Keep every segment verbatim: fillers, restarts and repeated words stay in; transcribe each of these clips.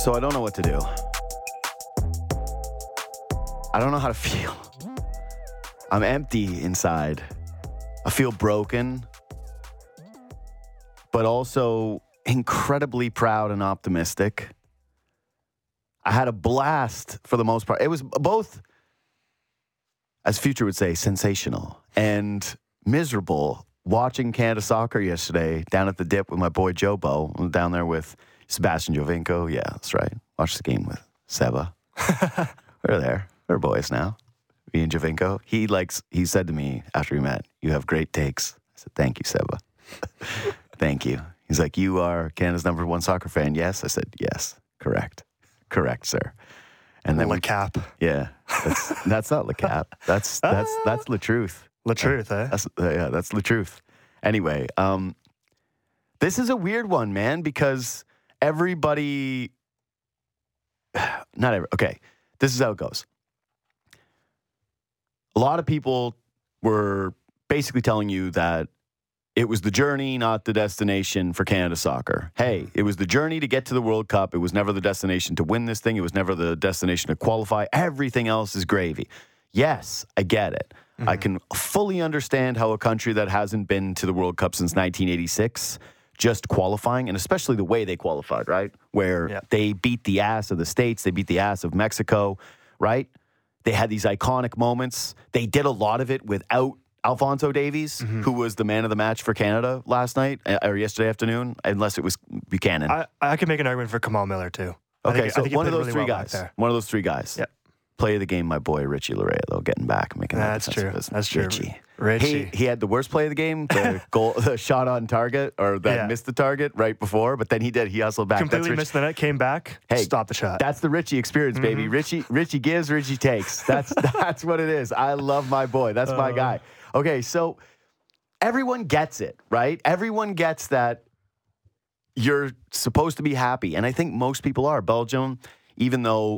So I don't know what to do. I don't know how to feel. I'm empty inside. I feel broken, but also incredibly proud and optimistic. I had a blast for the most part. It was both, as Future would say, sensational and miserable. Watching Canada soccer yesterday down at the Dip with my boy Jobo. I'm down there with Sebastian Jovinko. Yeah, that's right. Watched the game with Seba. We're there. We're boys now. Me and Jovinko. He likes. He said to me after we met, "You have great takes." I said, "Thank you, Seba." Thank you. He's like, "You are Canada's number one soccer fan." Yes, I said, "Yes, correct, correct, sir." And then Le Cap. Yeah, that's, that's not Le Cap. That's that's that's the truth. La Truth, eh? That's, uh, yeah, that's the truth. Anyway, um, this is a weird one, man, because everybody, not every, okay, this is how it goes. A lot of people were basically telling you that it was the journey, not the destination for Canada soccer. Hey, it was the journey to get to the World Cup. It was never the destination to win this thing. It was never the destination to qualify. Everything else is gravy. Yes, I get it. Mm-hmm. I can fully understand how a country that hasn't been to the World Cup since nineteen eighty-six, just qualifying, and especially the way they qualified, right? Where yeah. they beat the ass of the States, they beat the ass of Mexico, right? They had these iconic moments. They did a lot of it without Alphonso Davies, mm-hmm. who was the man of the match for Canada last night, or yesterday afternoon, unless it was Buchanan. I, I could make an argument for Kamal Miller, too. Okay, think, so one of those really three well guys. One of those three guys. Yeah. Play of the game, my boy Richie Larea, though, getting back, making that That's true. Business. That's true. Richie. Richie. He, he had the worst play of the game, the goal, the shot on target, or that yeah. missed the target right before, but then he did. He hustled back. Completely missed the net, came back, hey, stopped the shot. That's the Richie experience, baby. Mm-hmm. Richie Richie gives, Richie takes. That's that's what it is. I love my boy. That's uh, my guy. Okay, so everyone gets it, right? Everyone gets that you're supposed to be happy, and I think most people are. Belgium, even though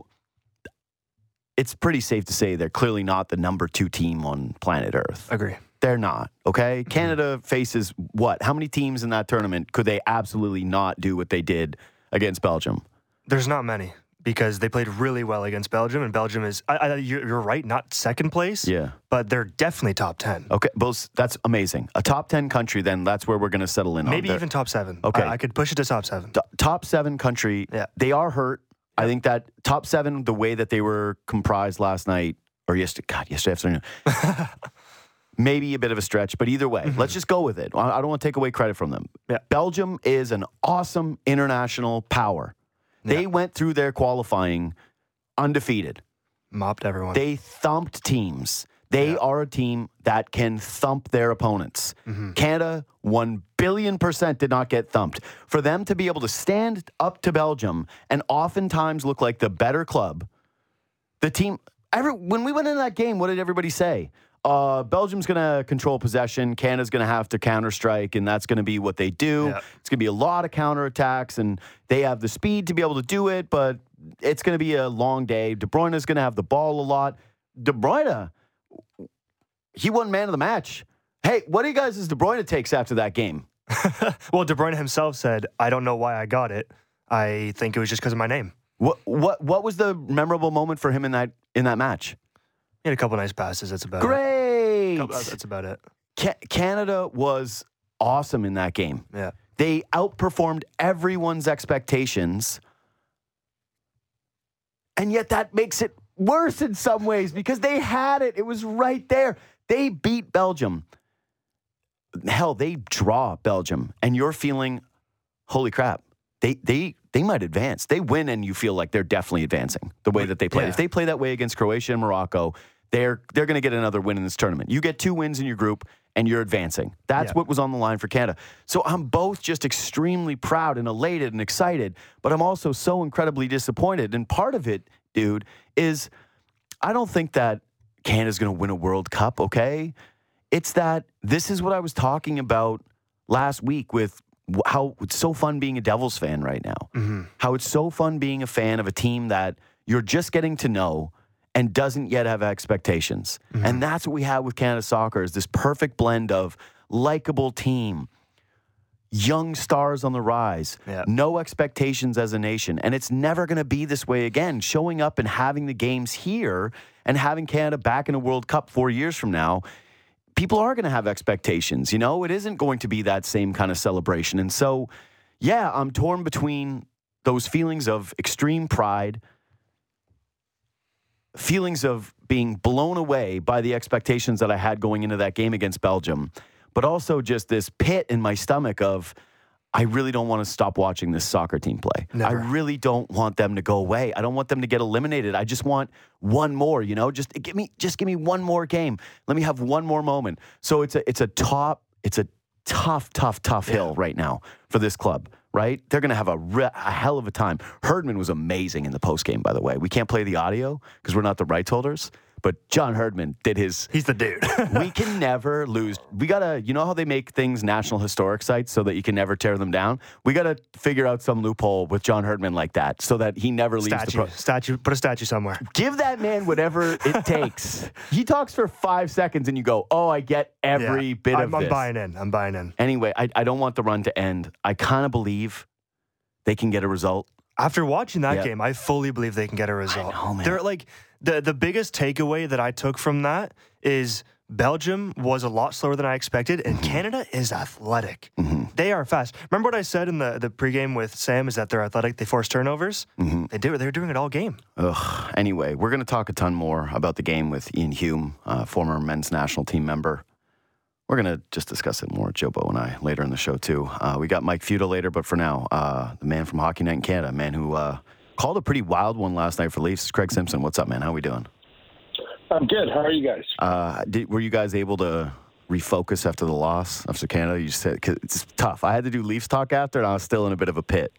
it's pretty safe to say they're clearly not the number two team on planet Earth. Agree. They're not, okay? Mm-hmm. Canada faces what? How many teams in that tournament could they absolutely not do what they did against Belgium? There's not many, because they played really well against Belgium, and Belgium is, I, I, you're, you're right, not second place, yeah, but they're definitely top ten. Okay, Bills, that's amazing. A top ten country, then that's where we're going to settle in Maybe on. Maybe even top seven. Okay. I, I could push it to top seven. T- top seven country, yeah. They are hurt. I think that top seven, the way that they were comprised last night, or yesterday, God, yesterday afternoon, maybe a bit of a stretch, but either way, mm-hmm. let's just go with it. I don't want to take away credit from them. Yeah. Belgium is an awesome international power. They yeah. went through their qualifying undefeated. Mopped everyone. They thumped teams. They yeah. are a team that can thump their opponents. Mm-hmm. Canada, one billion percent did not get thumped. For them to be able to stand up to Belgium and oftentimes look like the better club, the team, every, when we went into that game, what did everybody say? Uh, Belgium's going to control possession. Canada's going to have to counter-strike, and that's going to be what they do. Yeah. It's going to be a lot of counterattacks, and they have the speed to be able to do it, but it's going to be a long day. De Bruyne's going to have the ball a lot. De Bruyne, he won man of the match. Hey, what do you guys' De Bruyne takes after that game? Well, De Bruyne himself said, I don't know why I got it. I think it was just because of my name. What what what was the memorable moment for him in that in that match? He had a couple of nice passes. That's about Great. it. Great. That's about it. Ca- Canada was awesome in that game. Yeah. They outperformed everyone's expectations. And yet that makes it worse in some ways because they had it. It was right there. They beat Belgium. Hell, they draw Belgium. And you're feeling, holy crap, they they they might advance. They win and you feel like they're definitely advancing the way that they play. Yeah. If they play that way against Croatia and Morocco, they're they're going to get another win in this tournament. You get two wins in your group and you're advancing. That's yeah. what was on the line for Canada. So I'm both just extremely proud and elated and excited, but I'm also so incredibly disappointed. And part of it, dude, is I don't think that Canada's going to win a World Cup, okay? It's that this is what I was talking about last week with how it's so fun being a Devils fan right now. Mm-hmm. How it's so fun being a fan of a team that you're just getting to know and doesn't yet have expectations. Mm-hmm. And that's what we have with Canada soccer is this perfect blend of likable team, young stars on the rise, Yeah. no expectations as a nation. And it's never going to be this way again. Showing up and having the games here and having Canada back in a World Cup four years from now, people are going to have expectations. You know, it isn't going to be that same kind of celebration. And so, yeah, I'm torn between those feelings of extreme pride, feelings of being blown away by the expectations that I had going into that game against Belgium, but also just this pit in my stomach of, I really don't want to stop watching this soccer team play. Never. I really don't want them to go away. I don't want them to get eliminated. I just want one more, you know, just give me, just give me one more game. Let me have one more moment. So it's a, it's a top, it's a tough, tough, tough hill right now for this club, right? They're going to have a, re- a hell of a time. Herdman was amazing in the postgame, by the way. We can't play the audio because we're not the rights holders. But John Herdman did his... He's the dude. We can never lose. We got to... You know how they make things National Historic Sites so that you can never tear them down? We got to figure out some loophole with John Herdman like that so that he never leaves statue, the... Pro- statue. Put a statue somewhere. Give that man whatever it takes. He talks for five seconds and you go, oh, I get every Yeah. bit I'm, of I'm this. buying in. I'm buying in. Anyway, I, I don't want the run to end. I kind of believe they can get a result. After watching that Yep. game, I fully believe they can get a result. know, man. They're like the the biggest takeaway that I took from that is Belgium was a lot slower than I expected, and Canada is athletic. Mm-hmm. They are fast. Remember what I said in the, the pregame with Sam is that they're athletic, they force turnovers? Mm-hmm. They do. They're doing it all game. Ugh. Anyway, we're going to talk a ton more about the game with Ian Hume, uh, former men's national team member. We're going to just discuss it more, Jobo and I, later in the show, too. Uh, we got Mike Futa later, but for now, uh, the man from Hockey Night in Canada, man who uh, called a pretty wild one last night for Leafs, is Craig Simpson. What's up, man? How we doing? I'm good. How are you guys? Uh, did, were you guys able to refocus after the loss after Canada? You said 'cause it's tough. I had to do Leafs talk after, and I was still in a bit of a pit.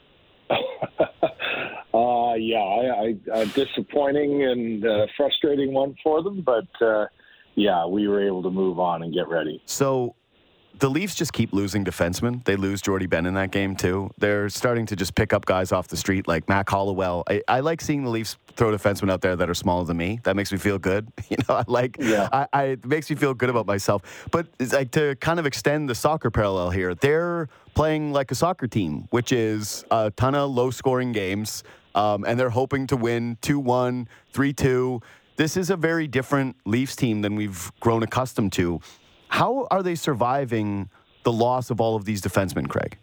uh, yeah, I, I, a disappointing and uh, frustrating one for them, but uh, yeah, we were able to move on and get ready. So the Leafs just keep losing defensemen. They lose Jordy Ben in that game, too. They're starting to just pick up guys off the street like Mac Hollowell. I, I like seeing the Leafs throw defensemen out there that are smaller than me. That makes me feel good. You know, I like, Yeah. I, I, it makes me feel good about myself. But it's like to kind of extend the soccer parallel here, they're playing like a soccer team, which is a ton of low-scoring games, um, and they're hoping to win two one, three two. This is a very different Leafs team than we've grown accustomed to. How are they surviving the loss of all of these defensemen, Craig?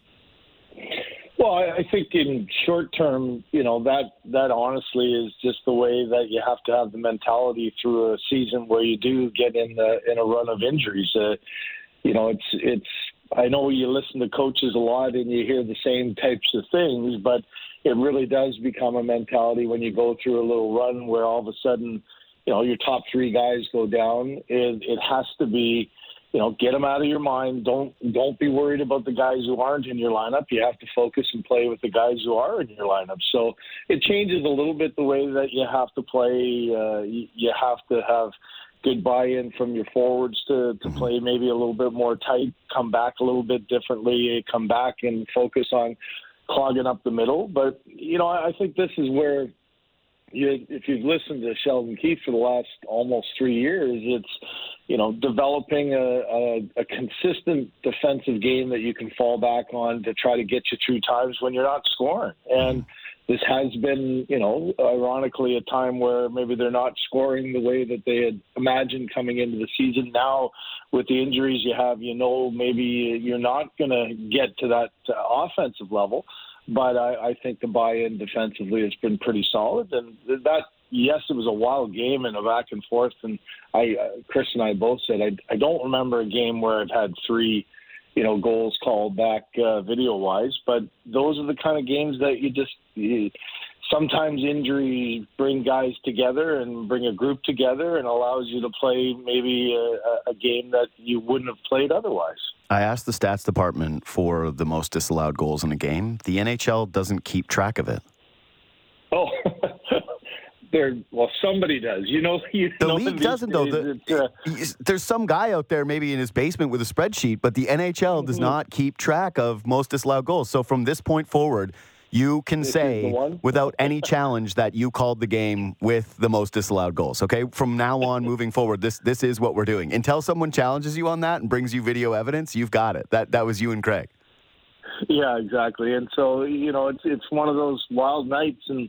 Well, I I think in short term, you know, that that honestly is just the way that you have to have the mentality through a season where you do get in the, in a run of injuries. Uh, you know, it's it's. I know you listen to coaches a lot and you hear the same types of things, but it really does become a mentality when you go through a little run where all of a sudden, you know, your top three guys go down. It, it has to be, you know, get them out of your mind. Don't don't be worried about the guys who aren't in your lineup. You have to focus and play with the guys who are in your lineup. So it changes a little bit the way that you have to play. Uh, you, you have to have good buy-in from your forwards to, to play maybe a little bit more tight, come back a little bit differently, come back and focus on clogging up the middle. But, you know, I think this is where you, if you've listened to Sheldon Keefe for the last almost three years, it's, you know, developing a, a, a consistent defensive game that you can fall back on to try to get you through times when you're not scoring. And this has been, you know, ironically a time where maybe they're not scoring the way that they had imagined coming into the season. Now, with the injuries you have, you know, maybe you're not going to get to that uh, offensive level. But I, I think the buy-in defensively has been pretty solid. And that, yes, it was a wild game and a back and forth. And I, uh, Chris and I both said, I, I don't remember a game where it had three, you know, goals called back uh, video-wise. But those are the kind of games that you just you, sometimes injuries bring guys together and bring a group together and allows you to play maybe a, a game that you wouldn't have played otherwise. I asked the stats department for the most disallowed goals in a game. The N H L doesn't keep track of it. Oh, there. Well, somebody does. You know, you The know league these doesn't, though. days The, it's, uh, there's some guy out there maybe in his basement with a spreadsheet, but the N H L does Mhm. not keep track of most disallowed goals. So from this point forward, you can This is say the one? without any challenge that you called the game with the most disallowed goals. Okay, from now on, moving forward, this this is what we're doing. Until someone challenges you on that and brings you video evidence, you've got it. That that was you and Craig. Yeah, exactly. And so, you know, it's it's one of those wild nights. And,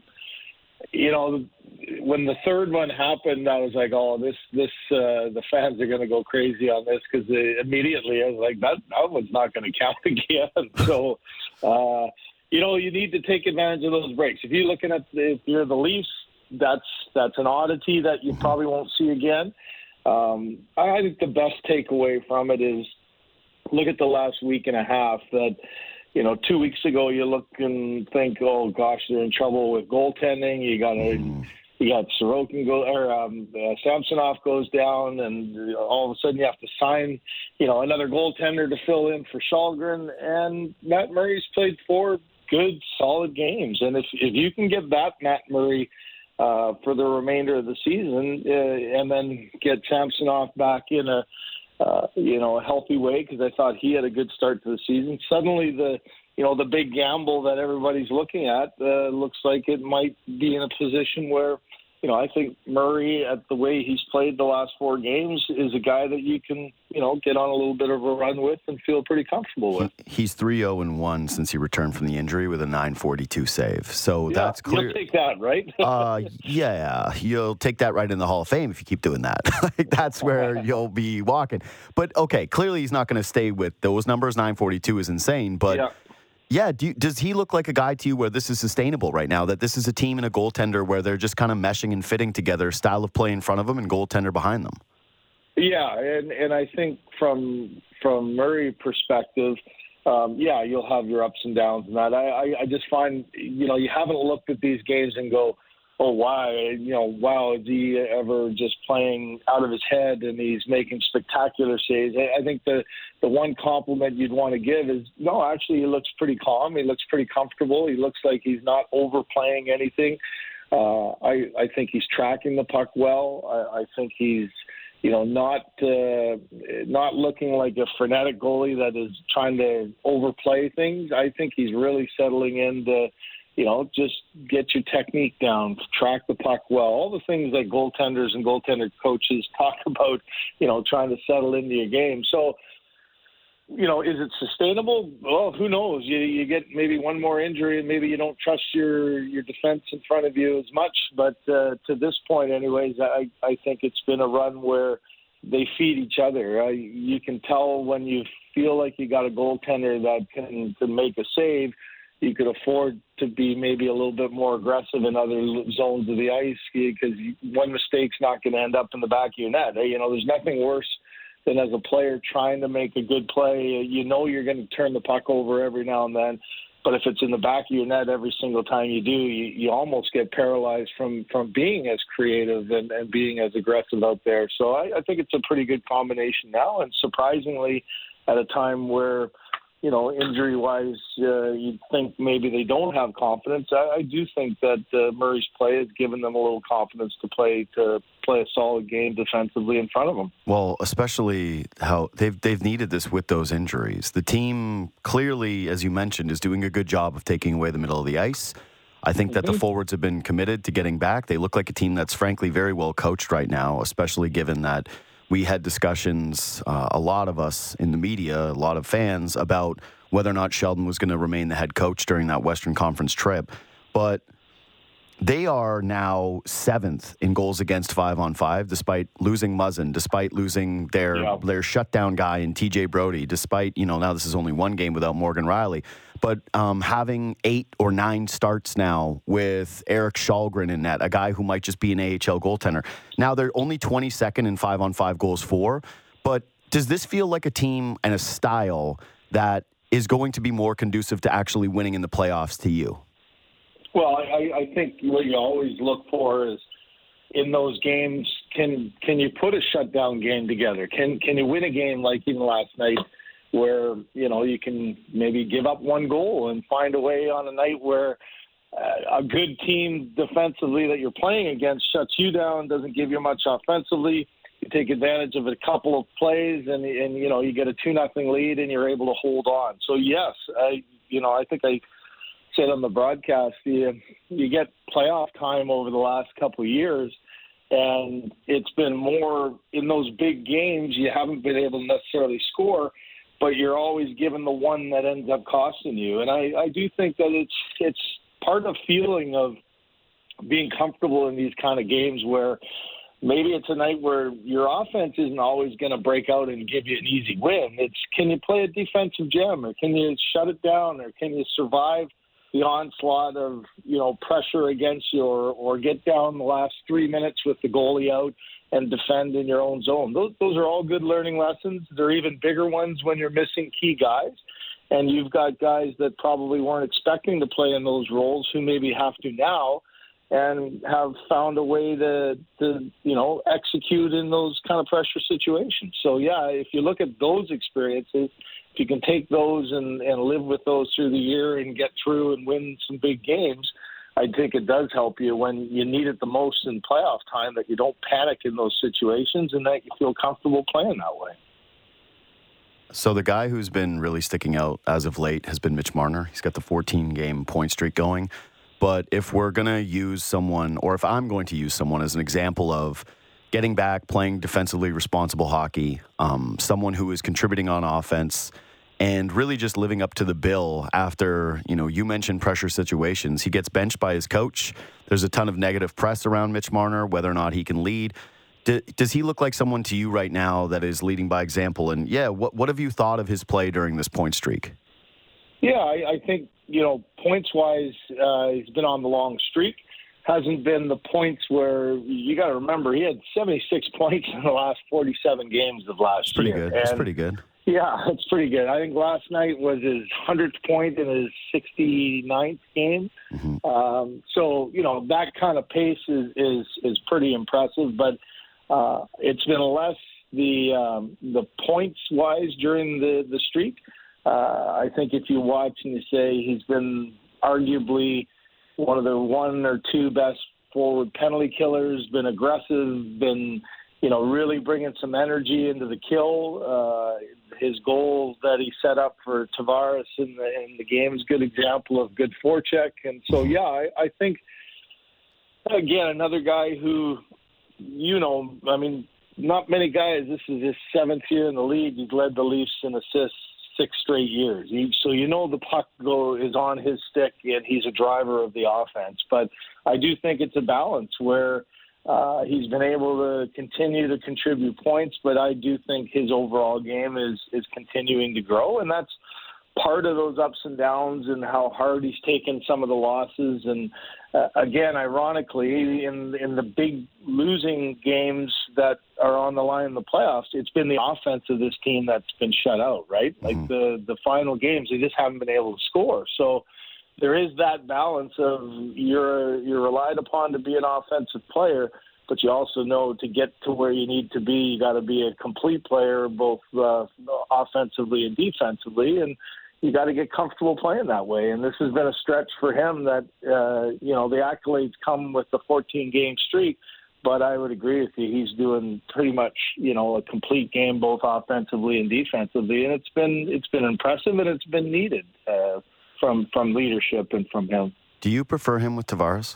you know, when the third one happened, I was like, oh, this, this, uh, the fans are going to go crazy on this, because immediately I was like, that, that one's not going to count again. So, uh, you know, you need to take advantage of those breaks. If you're looking at, if you're the Leafs, that's, that's an oddity that you probably won't see again. Um, I think the best takeaway from it is, look at the last week and a half that, you know, two weeks ago you look and think, oh gosh, they're in trouble with goaltending. You got to, you got Sorokin go or um, uh, Samsonov goes down, and all of a sudden you have to sign, you know, another goaltender to fill in for Shalgren. And Matt Murray's played four good, solid games, and if if you can get that Matt Murray uh, for the remainder of the season, uh, and then get Samsonov back in a Uh, you know, a healthy way, because I thought he had a good start to the season. Suddenly the, you know, the big gamble that everybody's looking at uh, looks like it might be in a position where, you know, I think Murray, at the way he's played the last four games, is a guy that you can, you know, get on a little bit of a run with and feel pretty comfortable with. He, he's three oh and one since he returned from the injury with a nine forty-two save. So yeah, that's clear. You'll take that, right? uh, yeah, you'll take that right in the Hall of Fame if you keep doing that. Like, that's where you'll be walking. But, okay, clearly he's not going to stay with those numbers. nine forty-two is insane, but... Yeah. Yeah, do you, does he look like a guy to you where this is sustainable right now, that this is a team and a goaltender where they're just kind of meshing and fitting together, style of play in front of them and goaltender behind them? Yeah, and, and I think from from Murray perspective, um, yeah, you'll have your ups and downs and that. I, I, I just find, you know, you haven't looked at these games and go, oh, wow, you know, wow, is he ever just playing out of his head and he's making spectacular saves? I, I think the, the one compliment you'd want to give is, no, actually he looks pretty calm. He looks pretty comfortable. He looks like he's not overplaying anything. Uh, I, I think he's tracking the puck well. I, I think he's, you know, not uh, not looking like a frenetic goalie that is trying to overplay things. I think he's really settling into, you know, just get your technique down, track the puck well, all the things that goaltenders and goaltender coaches talk about, you know, trying to settle into your game. So, you know, is it sustainable? Well, who knows? You you get maybe one more injury and maybe you don't trust your, your defense in front of you as much. But uh, to this point, anyways, I, I think it's been a run where they feed each other. Uh, you can tell when you feel like you got a goaltender that can, can make a save, you could afford to be maybe a little bit more aggressive in other zones of the ice, because one mistake's not going to end up in the back of your net. You know, there's nothing worse than as a player trying to make a good play. You know you're going to turn the puck over every now and then, but if it's in the back of your net every single time you do, you, you almost get paralyzed from, from being as creative and, and being as aggressive out there. So I, I think it's a pretty good combination now, and surprisingly at a time where, you know, injury-wise, uh, you'd think maybe they don't have confidence. I, I do think that uh, Murray's play has given them a little confidence to play to play a solid game defensively in front of them. Well, especially how they've they've needed this with those injuries. The team clearly, as you mentioned, is doing a good job of taking away the middle of the ice. I think mm-hmm. that the forwards have been committed to getting back. They look like a team that's frankly very well coached right now, especially given that we had discussions, uh, a lot of us in the media, a lot of fans, about whether or not Sheldon was going to remain the head coach during that Western Conference trip. But they are now seventh in goals against five on five, despite losing Muzzin, despite losing their yeah. their shutdown guy in T J Brody, despite, you know, now this is only one game without Morgan Riley. But um, having eight or nine starts now with Eric Shalgren in net, a guy who might just be an A H L goaltender. Now they're only twenty-second in five on five goals for, but does this feel like a team and a style that is going to be more conducive to actually winning in the playoffs to you? Well, I, I think what you always look for is in those games, can can you put a shutdown game together? Can can you win a game like even last night, where, you know, you can maybe give up one goal and find a way on a night where uh, a good team defensively that you're playing against shuts you down, doesn't give you much offensively. You take advantage of a couple of plays and, and you know, you get a two nothing lead and you're able to hold on. So, yes, I, you know, I think I said on the broadcast, you, you get playoff time over the last couple of years, and it's been more in those big games. You haven't been able to necessarily score, but you're always given the one that ends up costing you. And I, I do think that it's it's part of feeling of being comfortable in these kind of games where maybe it's a night where your offense isn't always going to break out and give you an easy win. It's, can you play a defensive gem, or can you shut it down, or can you survive the onslaught of, you know, pressure against you, or, or get down the last three minutes with the goalie out and defend in your own zone. Those those are all good learning lessons. They're even bigger ones when you're missing key guys. And you've got guys that probably weren't expecting to play in those roles who maybe have to now, and have found a way to, to, you know, execute in those kind of pressure situations. So, yeah, if you look at those experiences, if you can take those and, and live with those through the year and get through and win some big games, I think it does help you when you need it the most in playoff time, that you don't panic in those situations and that you feel comfortable playing that way. So the guy who's been really sticking out as of late has been Mitch Marner. He's got the fourteen-game point streak going. But if we're going to use someone, or if I'm going to use someone as an example of getting back, playing defensively responsible hockey, um, someone who is contributing on offense, and really just living up to the bill after, you know, you mentioned pressure situations. He gets benched by his coach. There's a ton of negative press around Mitch Marner, whether or not he can lead. D- does he look like someone to you right now that is leading by example? And, yeah, what, what have you thought of his play during this point streak? Yeah, I, I think, you know, points-wise, uh, he's been on the long streak. Hasn't been the points where, you got to remember, he had seventy-six points in the last forty-seven games of last It's pretty year. good. It's pretty good. Yeah, it's pretty good. I think last night was his hundredth point in his sixty-ninth game. Mm-hmm. Um, so, you know, that kind of pace is, is, is pretty impressive. But uh, it's been less the um, the points-wise during the, the streak. Uh, I think if you watch and you say he's been arguably one of the one or two best forward penalty killers, been aggressive, been, you know, really bringing some energy into the kill. Uh, his goal that he set up for Tavares in the, in the game is a good example of good forecheck. And so, yeah, I, I think, again, another guy who, you know, I mean, not many guys, this is his seventh year in the league. He's led the Leafs in assists six straight years. He, so you know the puck go is on his stick, and he's a driver of the offense. But I do think it's a balance where uh, he's been able to continue to contribute points, but I do think his overall game is is continuing to grow, and that's part of those ups and downs and how hard he's taken some of the losses. And uh, again, ironically, in in the big losing games that are on the line in the playoffs, it's been the offense of this team that's been shut out, right? Mm-hmm. Like the, the final games, they just haven't been able to score. So there is that balance of you're you're relied upon to be an offensive player, but you also know to get to where you need to be, you got to be a complete player, both uh, offensively and defensively, and you got to get comfortable playing that way. And this has been a stretch for him that, uh, you know, the accolades come with the fourteen-game streak, but I would agree with you. He's doing pretty much, you know, a complete game, both offensively and defensively, and it's been it's been impressive, and it's been needed uh, from from leadership and from him. Do you prefer him with Tavares?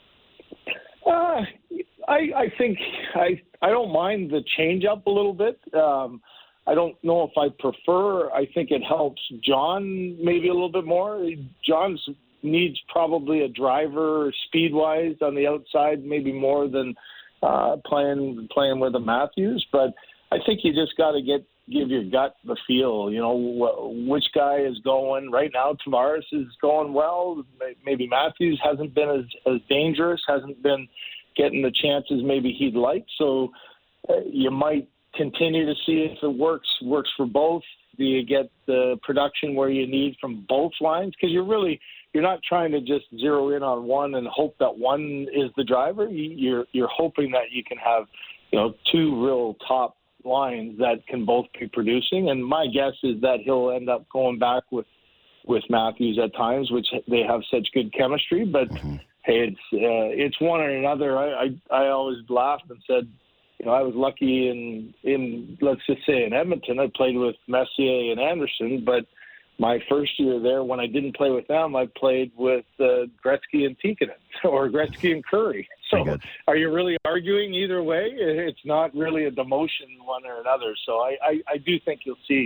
Uh, I, I think I I don't mind the change up a little bit. Um, I don't know if I prefer. I think it helps John maybe a little bit more. John's needs probably a driver speed-wise on the outside, maybe more than uh, playing playing with a Matthews. But I think you just got to get give your gut the feel. You know, wh- which guy is going right now. Tavares is going well. Maybe Matthews hasn't been as, as dangerous, hasn't been getting the chances maybe he'd like. So uh, you might continue to see if it works works for both. Do you get the production where you need from both lines? Because you're really you're not trying to just zero in on one and hope that one is the driver. You're you're hoping that you can have, you know, two real top lines that can both be producing. And my guess is that he'll end up going back with with Matthews at times, which they have such good chemistry. But Mm-hmm. hey, it's uh, it's one or another. I, I I always laughed and said, you know, I was lucky in, in, let's just say in Edmonton, I played with Messier and Anderson, but my first year there, when I didn't play with them, I played with uh, Gretzky and Tikkanen, or Gretzky and Curry. So are you really arguing either way? It's not really a demotion one or another. So I, I, I do think you'll see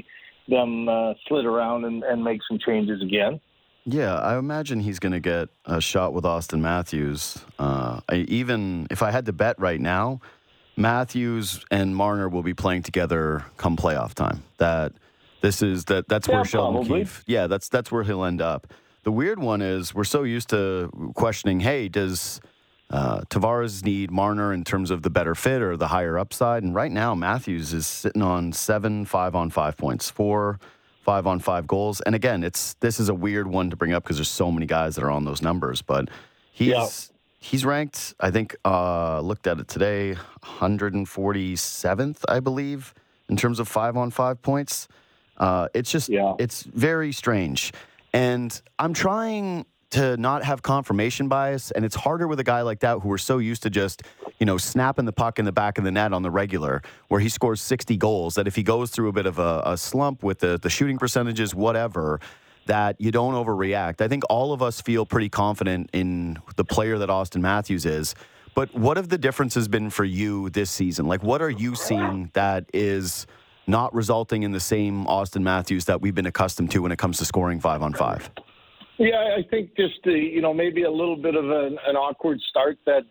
them uh, slid around and, and make some changes again. Yeah, I imagine he's going to get a shot with Austin Matthews. Uh, I, even if I had to bet right now, Matthews and Marner will be playing together come playoff time. That this is that that's Yeah, where Sheldon probably. Keefe. Yeah, that's that's where he'll end up. The weird one is we're so used to questioning, hey, does uh, Tavares need Marner in terms of the better fit or the higher upside? And right now, Matthews is sitting on seven five on five points, four five on five goals. And again, it's this is a weird one to bring up because there's so many guys that are on those numbers. But he's Yeah. he's ranked, I think, uh, looked at it today, one hundred forty-seventh, I believe, in terms of five on five points. Uh, it's just, Yeah. it's very strange. And I'm trying to not have confirmation bias, and it's harder with a guy like that who we're so used to just, you know, snapping the puck in the back of the net on the regular, where he scores sixty goals, that if he goes through a bit of a, a slump with the, the shooting percentages, whatever, that you don't overreact. I think all of us feel pretty confident in the player that Austin Matthews is. But what have the differences been for you this season? Like, what are you seeing that is not resulting in the same Austin Matthews that we've been accustomed to when it comes to scoring five on five? Yeah, I think just, uh, you know, maybe a little bit of an, an awkward start that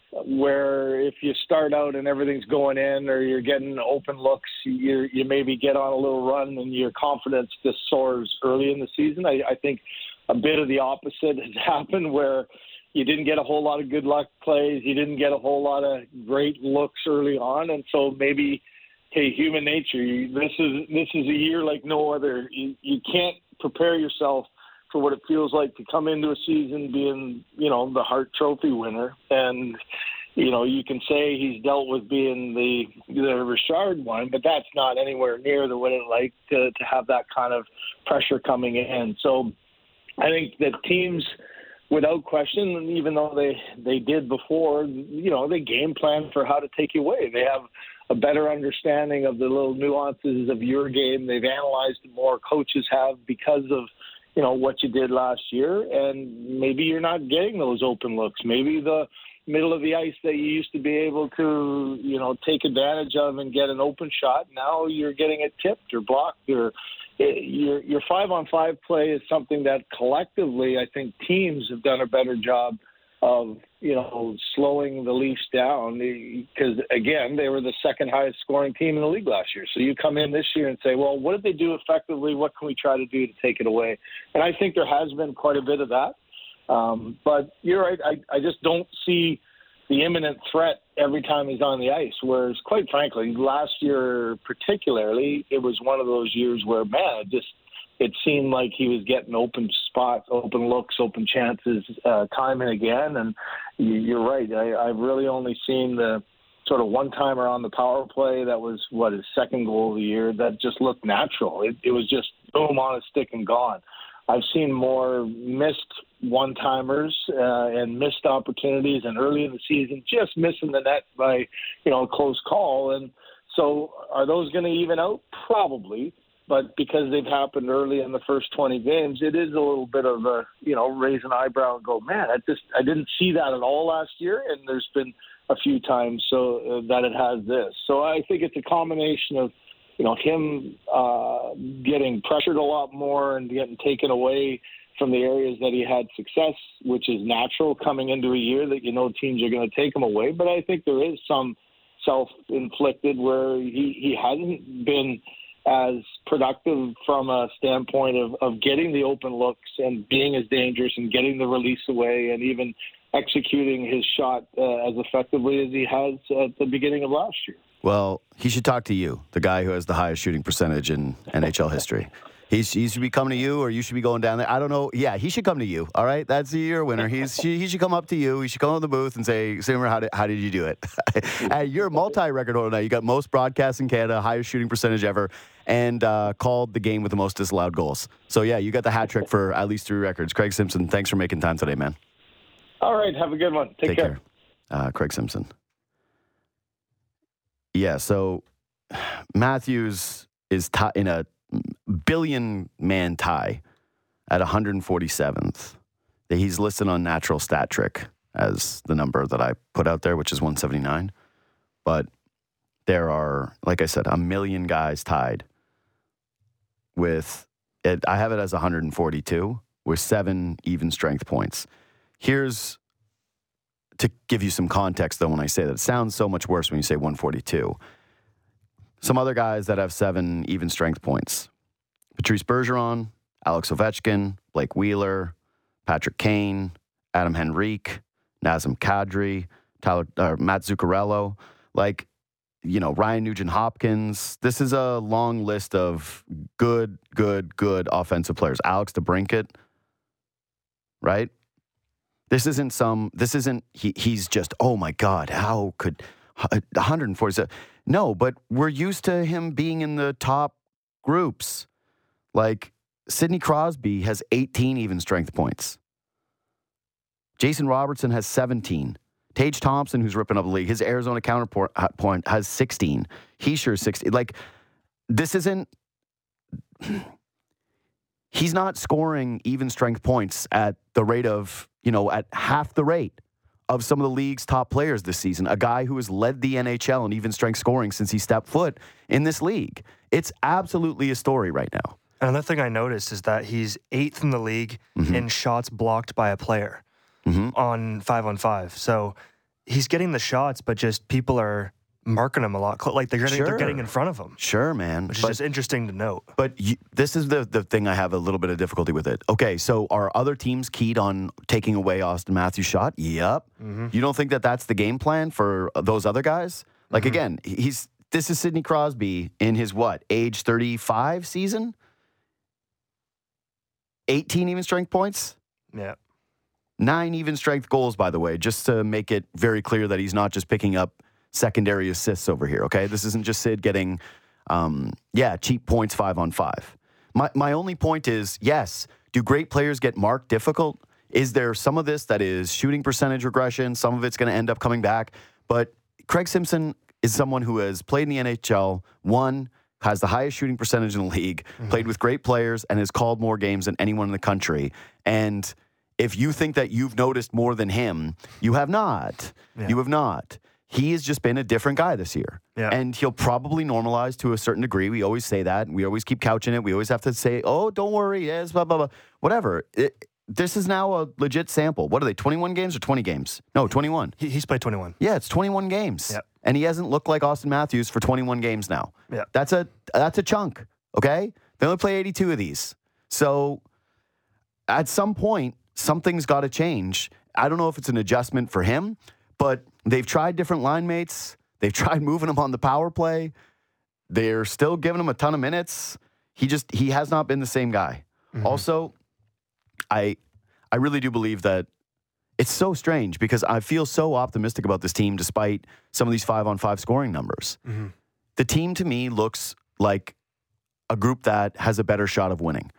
where if you start out and everything's going in or you're getting open looks, you you maybe get on a little run and your confidence just soars early in the season. I, I think a bit of the opposite has happened where you didn't get a whole lot of good luck plays. You didn't get a whole lot of great looks early on. And so maybe, hey, human nature, you, this is this is a year like no other. You, you can't prepare yourself for what it feels like to come into a season being, you know, the Hart Trophy winner. And, you know, you can say he's dealt with being the the Richard one, but that's not anywhere near the what it like to, to have that kind of pressure coming in. So I think that teams, without question, even though they, they did before, you know, they game plan for how to take you away. They have a better understanding of the little nuances of your game. They've analyzed it more. Coaches have because of, you know, what you did last year, and maybe you're not getting those open looks. Maybe the middle of the ice that you used to be able to, you know, take advantage of and get an open shot, now you're getting it tipped or blocked. Or your your five-on-five play is something that collectively I think teams have done a better job of, you know, slowing the Leafs down because, again, they were the second highest scoring team in the league last year. So you come in this year and say, well, what did they do effectively? What can we try to do to take it away? And I think there has been quite a bit of that. Um, but you're right. I, I just don't see the imminent threat every time he's on the ice, whereas, quite frankly, last year particularly, it was one of those years where, man, it just it seemed like he was getting open spots, open looks, open chances uh, time and again. And you, you're right. I, I've really only seen the sort of one-timer on the power play that was, what, his second goal of the year that just looked natural. It, it was just boom on a stick and gone. I've seen more missed one-timers uh, and missed opportunities, and early in the season just missing the net by, you know, a close call. And so are those going to even out? Probably. But because they've happened early in the first twenty games, it is a little bit of a, you know, raise an eyebrow and go, man, I just I didn't see that at all last year, and there's been a few times so uh, that it has this. So I think it's a combination of, you know, him uh, getting pressured a lot more and getting taken away from the areas that he had success, which is natural coming into a year that you know teams are going to take him away. But I think there is some self-inflicted where he, he hasn't been as productive from a standpoint of, of getting the open looks and being as dangerous and getting the release away and even executing his shot uh, as effectively as he has at the beginning of last year. Well, he should talk to you, the guy who has the highest shooting percentage in N H L history. He's, he should be coming to you, or you should be going down there. I don't know. Yeah, he should come to you. All right, that's the year winner. He's he should come up to you. He should come to the booth and say, "Simmer, how did how did you do it?" Hey, you're a multi-record holder now. You got most broadcasts in Canada, highest shooting percentage ever, and uh, called the game with the most disallowed goals. So yeah, you got the hat trick for at least three records. Craig Simpson, thanks for making time today, man. All right, have a good one. Take, Take care. care. Uh, Craig Simpson. Yeah, so Matthews is t- in a billion-man tie at one hundred forty-seventh. He's listed on Natural Stat Trick as the number that I put out there, which is one seventy-nine. But there are, like I said, a million guys tied with it. I have it as one hundred forty-two with seven even strength points. Here's to give you some context, though, when I say that. It sounds so much worse when you say one forty-two. Some other guys that have seven even strength points. Patrice Bergeron, Alex Ovechkin, Blake Wheeler, Patrick Kane, Adam Henrique, Nazem Kadri, Tyler, uh, Matt Zuccarello, like, you know, Ryan Nugent-Hopkins. This is a long list of good, good, good offensive players. Alex DeBrincat, right? This isn't some, this isn't, he, he's just, oh my God, how could one hundred forty-seven? No, but we're used to him being in the top groups. Like, Sidney Crosby has eighteen even strength points. Jason Robertson has seventeen. Tage Thompson, who's ripping up the league, his Arizona counterpoint point has sixteen. He sure sixteen. Like, this isn't... He's not scoring even strength points at the rate of, you know, at half the rate of some of the league's top players this season. A guy who has led the N H L in even strength scoring since he stepped foot in this league. It's absolutely a story right now. Another thing I noticed is that he's eighth in the league mm-hmm. in shots blocked by a player mm-hmm. on five on five. So he's getting the shots, but just people are marking him a lot. Like they're getting, sure. they're getting in front of him. Sure, man. Which is but, just interesting to note. But you, this is the, the thing I have a little bit of difficulty with it. Okay, so are other teams keyed on taking away Austin Matthews' shot? Yep. Mm-hmm. You don't think that that's the game plan for those other guys? Like, mm-hmm. again, he's this is Sidney Crosby in his, what, age thirty-five season? eighteen even strength points? Yeah. Nine even strength goals, by the way, just to make it very clear that he's not just picking up secondary assists over here, okay? This isn't just Sid getting, um, yeah, cheap points five on five. My my only point is, yes, do great players get marked difficult? Is there some of this that is shooting percentage regression? Some of it's going to end up coming back. But Craig Simpson is someone who has played in the N H L, one, has the highest shooting percentage in the league, mm-hmm. played with great players, and has called more games than anyone in the country. And if you think that you've noticed more than him, you have not. Yeah. You have not. He has just been a different guy this year. Yeah. And he'll probably normalize to a certain degree. We always say that. We always keep couching it. We always have to say, oh, don't worry. Yes, blah, blah, blah. Whatever. It, this is now a legit sample. What are they, twenty-one games or twenty games? No, twenty-one. He, he's played twenty-one. Yeah, it's twenty-one games. Yep. And he hasn't looked like Austin Matthews for twenty-one games now. Yeah. That's a that's a chunk, okay? They only play eighty-two of these. So at some point, something's got to change. I don't know if it's an adjustment for him, but they've tried different line mates. They've tried moving him on the power play. They're still giving him a ton of minutes. He just he has not been the same guy. Mm-hmm. Also, I I really do believe that it's so strange because I feel so optimistic about this team despite some of these five-on-five scoring numbers. Mm-hmm. The team, to me, looks like a group that has a better shot of winning.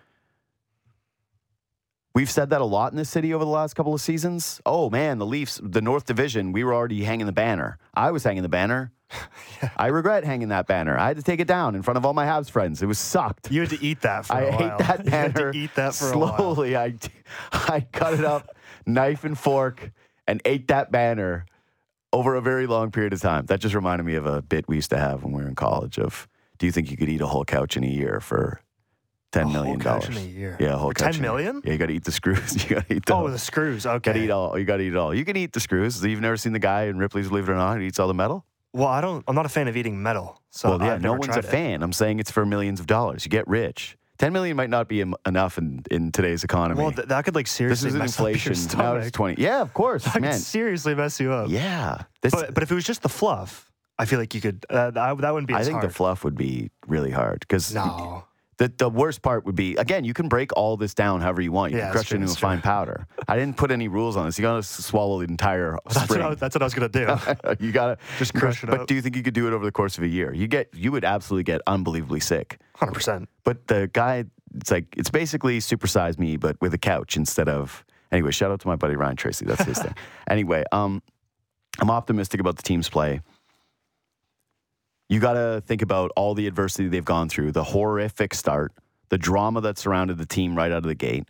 We've said that a lot in this city over the last couple of seasons. Oh, man, the Leafs, the North Division, we were already hanging the banner. I was hanging the banner. yeah. I regret hanging that banner. I had to take it down in front of all my Habs friends. It was sucked. You had to eat that for I a while. I ate that banner. You had to eat that for slowly. a while. I, I cut it up, knife and fork, and ate that banner over a very long period of time. That just reminded me of a bit we used to have when we were in college of, do you think you could eat a whole couch in a year for ten million dollars? A whole couch in a year. Yeah, a whole for couch. ten million? Yeah, you got to eat the screws. You got to eat the. Oh, the screws. Okay. Got to eat all. You got to eat it all. You can eat the screws. You've never seen the guy in Ripley's Believe It or Not who eats all the metal? Well, I don't. I'm not a fan of eating metal. So well, yeah, I've no never one's a it. fan. I'm saying it's for millions of dollars. You get rich. Ten million might not be em- enough in, in today's economy. Well, th- that could like seriously this is mess inflation. up your stomach. Now it's twenty. Yeah, of course, that man. could seriously mess you up. Yeah, this, but but if it was just the fluff, I feel like you could. Uh, that, that wouldn't be. As I think hard. the fluff would be really hard because no. The the worst part would be, again, you can break all this down however you want. You yeah, can crush it into a fine powder. I didn't put any rules on this. You got to swallow the entire that's spring. What I was, that's what I was going to do. You got to just crush it but up. Do you think you could do it over the course of a year? You get, you would absolutely get unbelievably sick. one hundred percent. But the guy, it's like, it's basically Supersize Me, but with a couch instead of, anyway, shout out to my buddy Ryan Tracy. That's his thing. Anyway, um, I'm optimistic about the team's play. You got to think about all the adversity they've gone through, the horrific start, the drama that surrounded the team right out of the gate,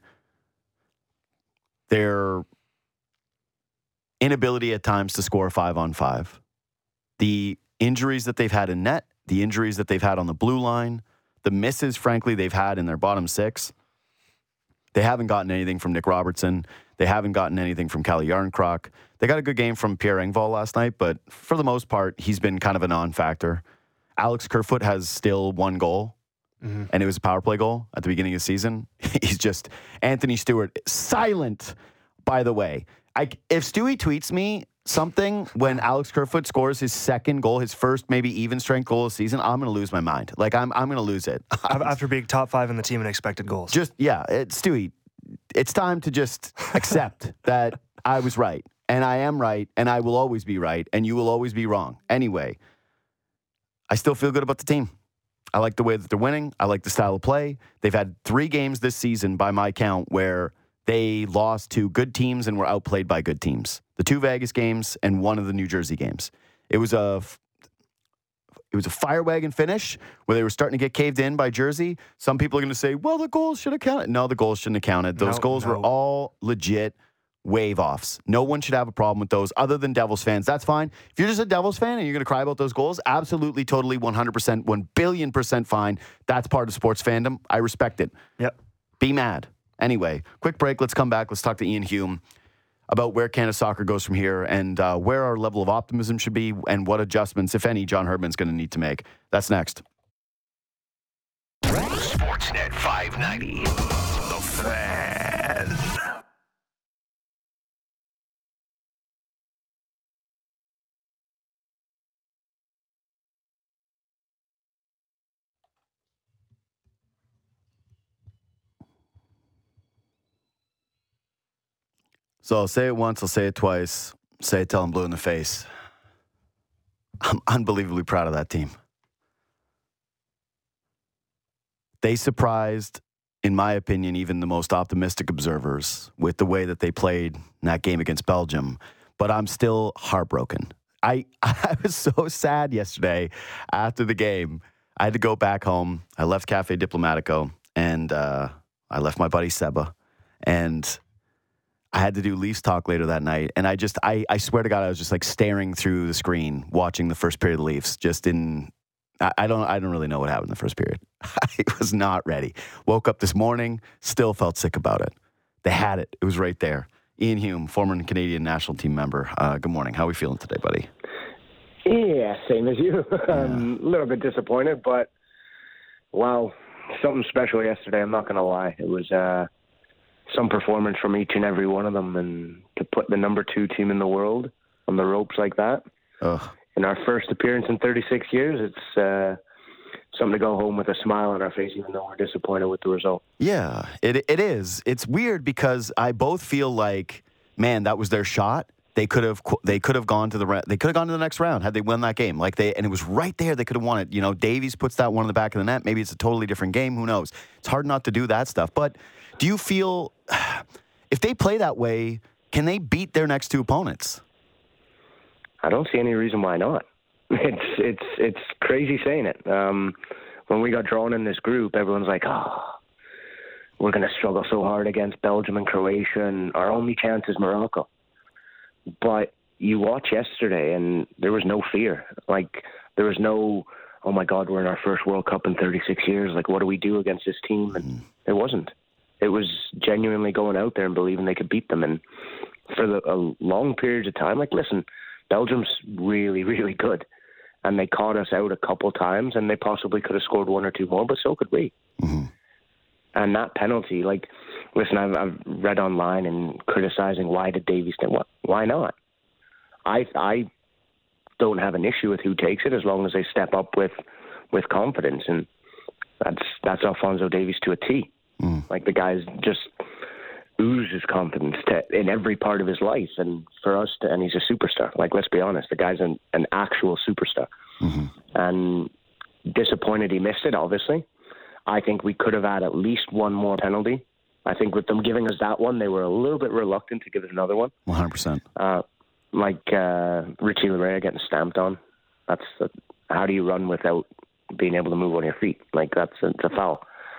their inability at times to score five on five, the injuries that they've had in net, the injuries that they've had on the blue line, the misses, frankly, they've had in their bottom six, they haven't gotten anything from Nick Robertson. They haven't gotten anything from Calle Jarnkrok. They got a good game from Pierre Engvall last night, but for the most part, he's been kind of a non-factor. Alex Kerfoot has still one goal, mm-hmm. and it was a power play goal at the beginning of the season. He's just Anthony Stewart, silent, by the way. I, if Stewie tweets me something when Alex Kerfoot scores his second goal, his first maybe even strength goal of the season, I'm going to lose my mind. Like, I'm I'm going to lose it. After being top five in the team in expected goals. Just, yeah, it, Stewie, it's time to just accept that I was right. And I am right, and I will always be right, and you will always be wrong. Anyway, I still feel good about the team. I like the way that they're winning. I like the style of play. They've had three games this season, by my count, where they lost to good teams and were outplayed by good teams. The two Vegas games and one of the New Jersey games. It was a it was a fire wagon finish where they were starting to get caved in by Jersey. Some people are going to say, well, the goals should have counted. No, the goals shouldn't have counted. Those no, goals no. were all legit wave-offs. No one should have a problem with those other than Devils fans. That's fine. If you're just a Devils fan and you're going to cry about those goals, absolutely, totally, one hundred percent, one billion percent fine. That's part of sports fandom. I respect it. Yep. Be mad. Anyway, quick break. Let's come back. Let's talk to Ian Hume about where Canada Soccer goes from here and uh, where our level of optimism should be and what adjustments, if any, John Herdman's going to need to make. That's next. Sportsnet five ninety. The Fan. So I'll say it once, I'll say it twice, say it till I'm blue in the face. I'm unbelievably proud of that team. They surprised, in my opinion, even the most optimistic observers with the way that they played in that game against Belgium. But I'm still heartbroken. I, I was so sad yesterday after the game. I had to go back home. I left Cafe Diplomatico, and uh, I left my buddy Seba. And I had to do Leafs talk later that night, and I just, I, I swear to God, I was just like staring through the screen, watching the first period of the Leafs, just in, I, I don't, I don't really know what happened in the first period. I was not ready. Woke up this morning, still felt sick about it. They had it. It was right there. Ian Hume, former Canadian national team member. Uh, good morning. How are we feeling today, buddy? Yeah, same as you. um, a little bit disappointed, but wow, something special yesterday. I'm not going to lie. It was, uh, some performance from each and every one of them, and to put the number two team in the world on the ropes like that Ugh. in our first appearance in thirty-six years, it's uh, something to go home with a smile on our face, even though we're disappointed with the result. Yeah, it it is. It's weird because I both feel like, man, that was their shot. They could have they could have gone to the they could have gone to the next round had they won that game. Like they and it was right there. They could have won it. You know, Davies puts that one in the back of the net. Maybe it's a totally different game. Who knows? It's hard not to do that stuff. But do you feel if they play that way, can they beat their next two opponents? I don't see any reason why not. It's it's it's crazy saying it. Um, when we got drawn in this group, everyone's like, "Oh, we're going to struggle so hard against Belgium and Croatia, and our only chance is Morocco." But you watch yesterday, and there was no fear. Like, there was no, oh, my God, we're in our first World Cup in thirty-six years. Like, what do we do against this team? And mm. it wasn't. It was genuinely going out there and believing they could beat them. And for the, a long periods of time, like, listen, Belgium's really, really good. And they caught us out a couple times, and they possibly could have scored one or two more, but so could we. Mm-hmm. And that penalty, like, listen, I've, I've read online and criticizing why did Davies take what? Why not? I I don't have an issue with who takes it as long as they step up with with confidence, and that's that's Alphonso Davies to a T. Mm. Like, the guy's just oozes confidence to, in every part of his life, and for us to, and he's a superstar. Like, let's be honest, the guy's an, an actual superstar. Mm-hmm. And disappointed he missed it, obviously. I think we could have had at least one more penalty. I think with them giving us that one, they were a little bit reluctant to give us another one. one hundred percent. Uh, like uh, Richie Laryea getting stamped on. That's uh, how do you run without being able to move on your feet? Like, that's it's a foul.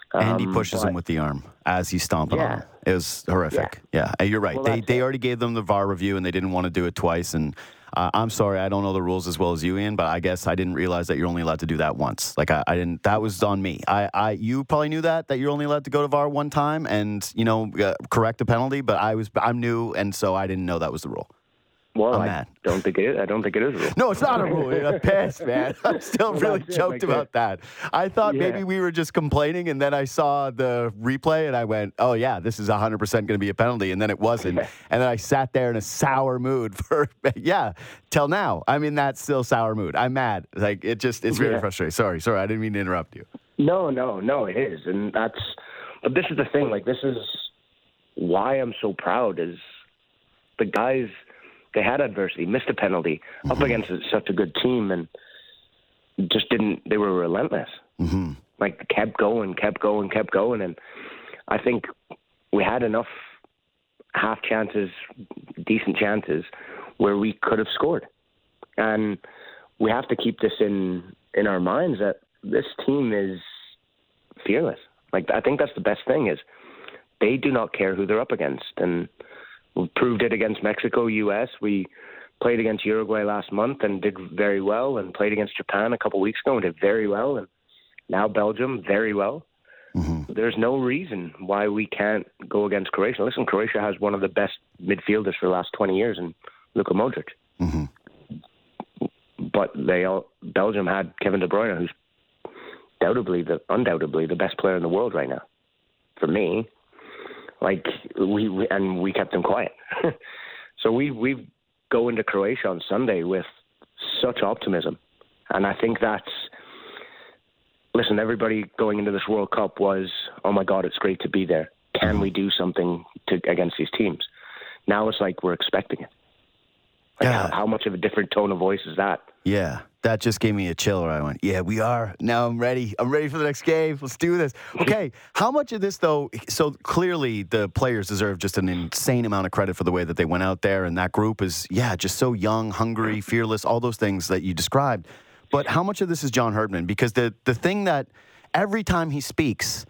And he Um, pushes but- him with the arm as he's stomping on Yeah. him. It was horrific. Yeah, And you're right. Well, they that's they it. already gave them the V A R review, and they didn't want to do it twice. And uh, I'm sorry, I don't know the rules as well as you, Ian, but I guess I didn't realize that you're only allowed to do that once. Like I, I didn't. That was on me. I, I you probably knew that that you're only allowed to go to V A R one time and you know uh, correct a penalty. But I was I'm new, and so I didn't know that was the rule. Well, I'm I mad. don't think it is. I don't think it is a rule. No, it's not a rule. I'm pissed, man. I'm still Well, really that's it, choked like about that. I thought Yeah. maybe we were just complaining, and then I saw the replay, and I went, oh, yeah, this is one hundred percent going to be a penalty, and then it wasn't. And then I sat there in a sour mood for, yeah, till now. I'm in that still sour mood. I'm mad. Like, it just, it's really Yeah. frustrating. Sorry, sorry. I didn't mean to interrupt you. No, no, no, it is. And that's, but this is the thing. Like, this is why I'm so proud is the guys, they had adversity, missed a penalty, mm-hmm. up against such a good team, and just didn't, they were relentless. Mm-hmm. Like, kept going, kept going, kept going. And I think we had enough half chances, decent chances, where we could have scored. And we have to keep this in, in our minds that this team is fearless. Like, I think that's the best thing is they do not care who they're up against. And we proved it against Mexico, U S. We played against Uruguay last month and did very well, and played against Japan a couple of weeks ago and did very well, and now Belgium, very well. Mm-hmm. There's no reason why we can't go against Croatia. Listen, Croatia has one of the best midfielders for the last twenty years in Luka Modric. Mm-hmm. But they all, Belgium had Kevin De Bruyne, who's undoubtedly the, undoubtedly the best player in the world right now. For me, like we, we and we kept him quiet. So we we go into Croatia on Sunday with such optimism, and I think that's. Listen, everybody going into this World Cup was, oh my God, it's great to be there. Can mm-hmm. we do something to against these teams? Now it's like we're expecting it. Like how, how much of a different tone of voice is that? Yeah, that just gave me a chill where I went, yeah, we are. Now I'm ready. I'm ready for the next game. Let's do this. Okay, how much of this, though, so clearly the players deserve just an insane amount of credit for the way that they went out there, and that group is, yeah, just so young, hungry, fearless, all those things that you described. But how much of this is John Herdman? Because the, the thing that every time he speaks,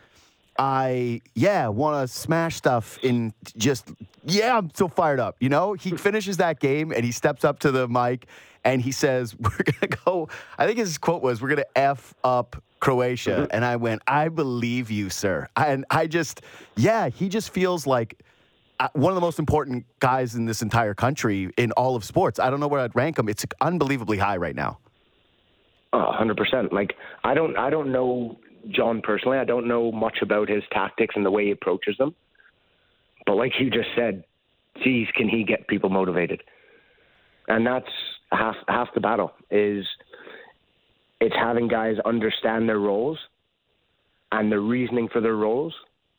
I, yeah, want to smash stuff in just, yeah, I'm so fired up. You know, he finishes that game and he steps up to the mic and he says, we're going to go, I think his quote was, we're going to F up Croatia. And I went, I believe you, sir. And I just, yeah, he just feels like one of the most important guys in this entire country in all of sports. I don't know where I'd rank him. It's unbelievably high right now. Oh, one hundred percent. Like, I don't, I don't know John personally. I don't know much about his tactics and the way he approaches them. But like you just said, geez, can he get people motivated? And that's half half the battle. Is it's having guys understand their roles and the reasoning for their roles,